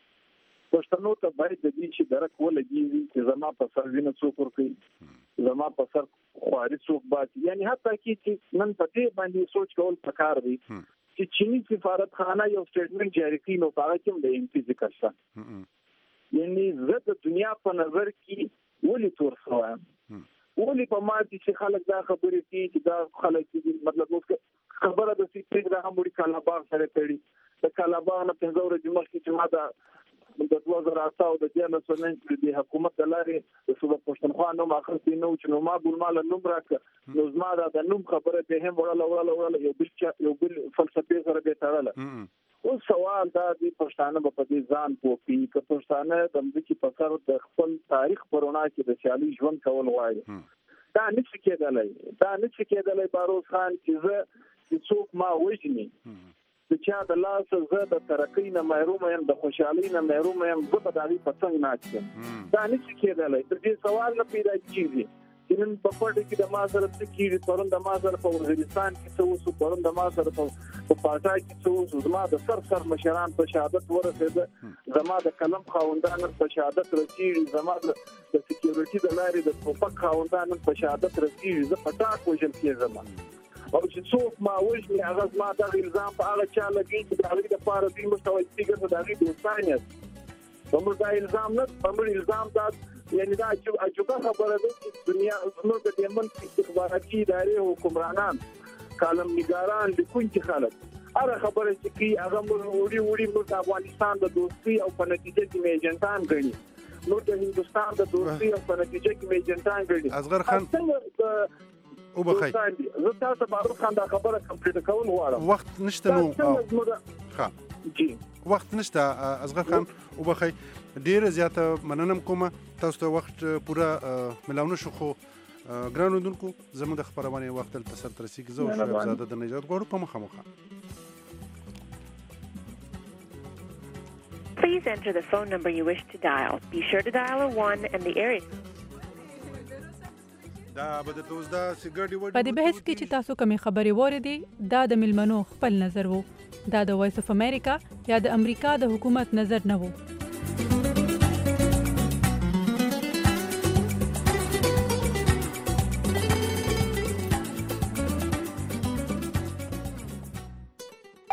پښتنو ته باید د دې چې درک ولګي چې زما په سر وینه څوک ور کوي زما په سر خواري څوک باندې یعنی حتی چې نن په دې باندې سوچ کول پکار دی چې چینی سفارتخانه یو سټیټمنټ جاری کړي نو هغه کوم د انتظار ذکر شته یعنی زه د دنیا په نظر کې ولې تور شوم ولې په ما چې خلک دا خبرې کوي چې دا خلک مطلب اوس خبره د سیټ د هموري کالاباغ سره تړي د کالاباغ نه 15 ورځې مخکې چې ما دا د 2008 او د 2009 د حکومت د لارې د صوبه پښتونخوا نوم اخستې نو چې نو ما ګولمال نوم راک نو زما د نوم خبره به هم وړاله یو بل فلسفي سره به تړاله او سوال دا د پښتانه په دې ځان پوپی که پښتانه د مځکې په سر د خپل تاریخ پرونا کې د سیالي ژوند کول غواړي دا نشي کېدلی باروز خان چې څوک ما وژني چې چا د لاس زه د ترقۍ نه محروم یم د خوشحالۍ نه محروم یم زه به د هغې په څنګ ناست یم دا نشي کېدلی تر دې سوال نه پیدا کېږي چې نن په پټه کې د ما سره څه کېږي پرون د ما سره په وزیرستان کې څه وشو پرون د ما سره په پاټا کې څه وشو زما د سر مشران په شهادت ورسېده زما د قلم خاوندان په شهادت رسېږي زما د سکیورټي د لارې د ټوپک خاوندان په شهادت رسېږي زه په ټاک وژل کېږم او چې څوک ما وژني هغه زما دغه الزام په هغه چا لګوي چې د هغې دپاره دوی موږ ته وایي چې ګټه د هغې دوستان یاست په موږ دا الزام نه په موږ الزام دا یعنی دا عجوبه خبره ده چې دنیا زموږ د دې ملک استخباراتي ادارې حکمرانان کالمنګاران لیکونکي خلک هره خبره چې کوي هغه موږ موږ د افغانستان د دوستۍ او په نتیجه کې مې ایجنټان ګڼي موږ د هندوستان د دوستۍ او په نتیجه کې مې ایجنټان ګڼي اصغر خان او بخیر زه تاسو باروز خان دا خبره کمپلیټ کول غواړم وخت نشته نو ښه وخت نشته اصغر خان او بخیر ډیره زیاته مننه کوم تاسو ته وخت پوره ملاونه شو خو ګران اوردونکو زموږ د خبرونه وخت تل سر تر سیګ زو شو زاده د نجات غوړو په مخه Please enter the phone number you wish to dial. Be sure to dial a 1 and the area. په دې بحث کې چې تاسو کومې خبرې واورېدې دا د ملمنو خپل نظر وو. دا د وایس اف امریکا یا د امریکا د حکومت نظر نه وو.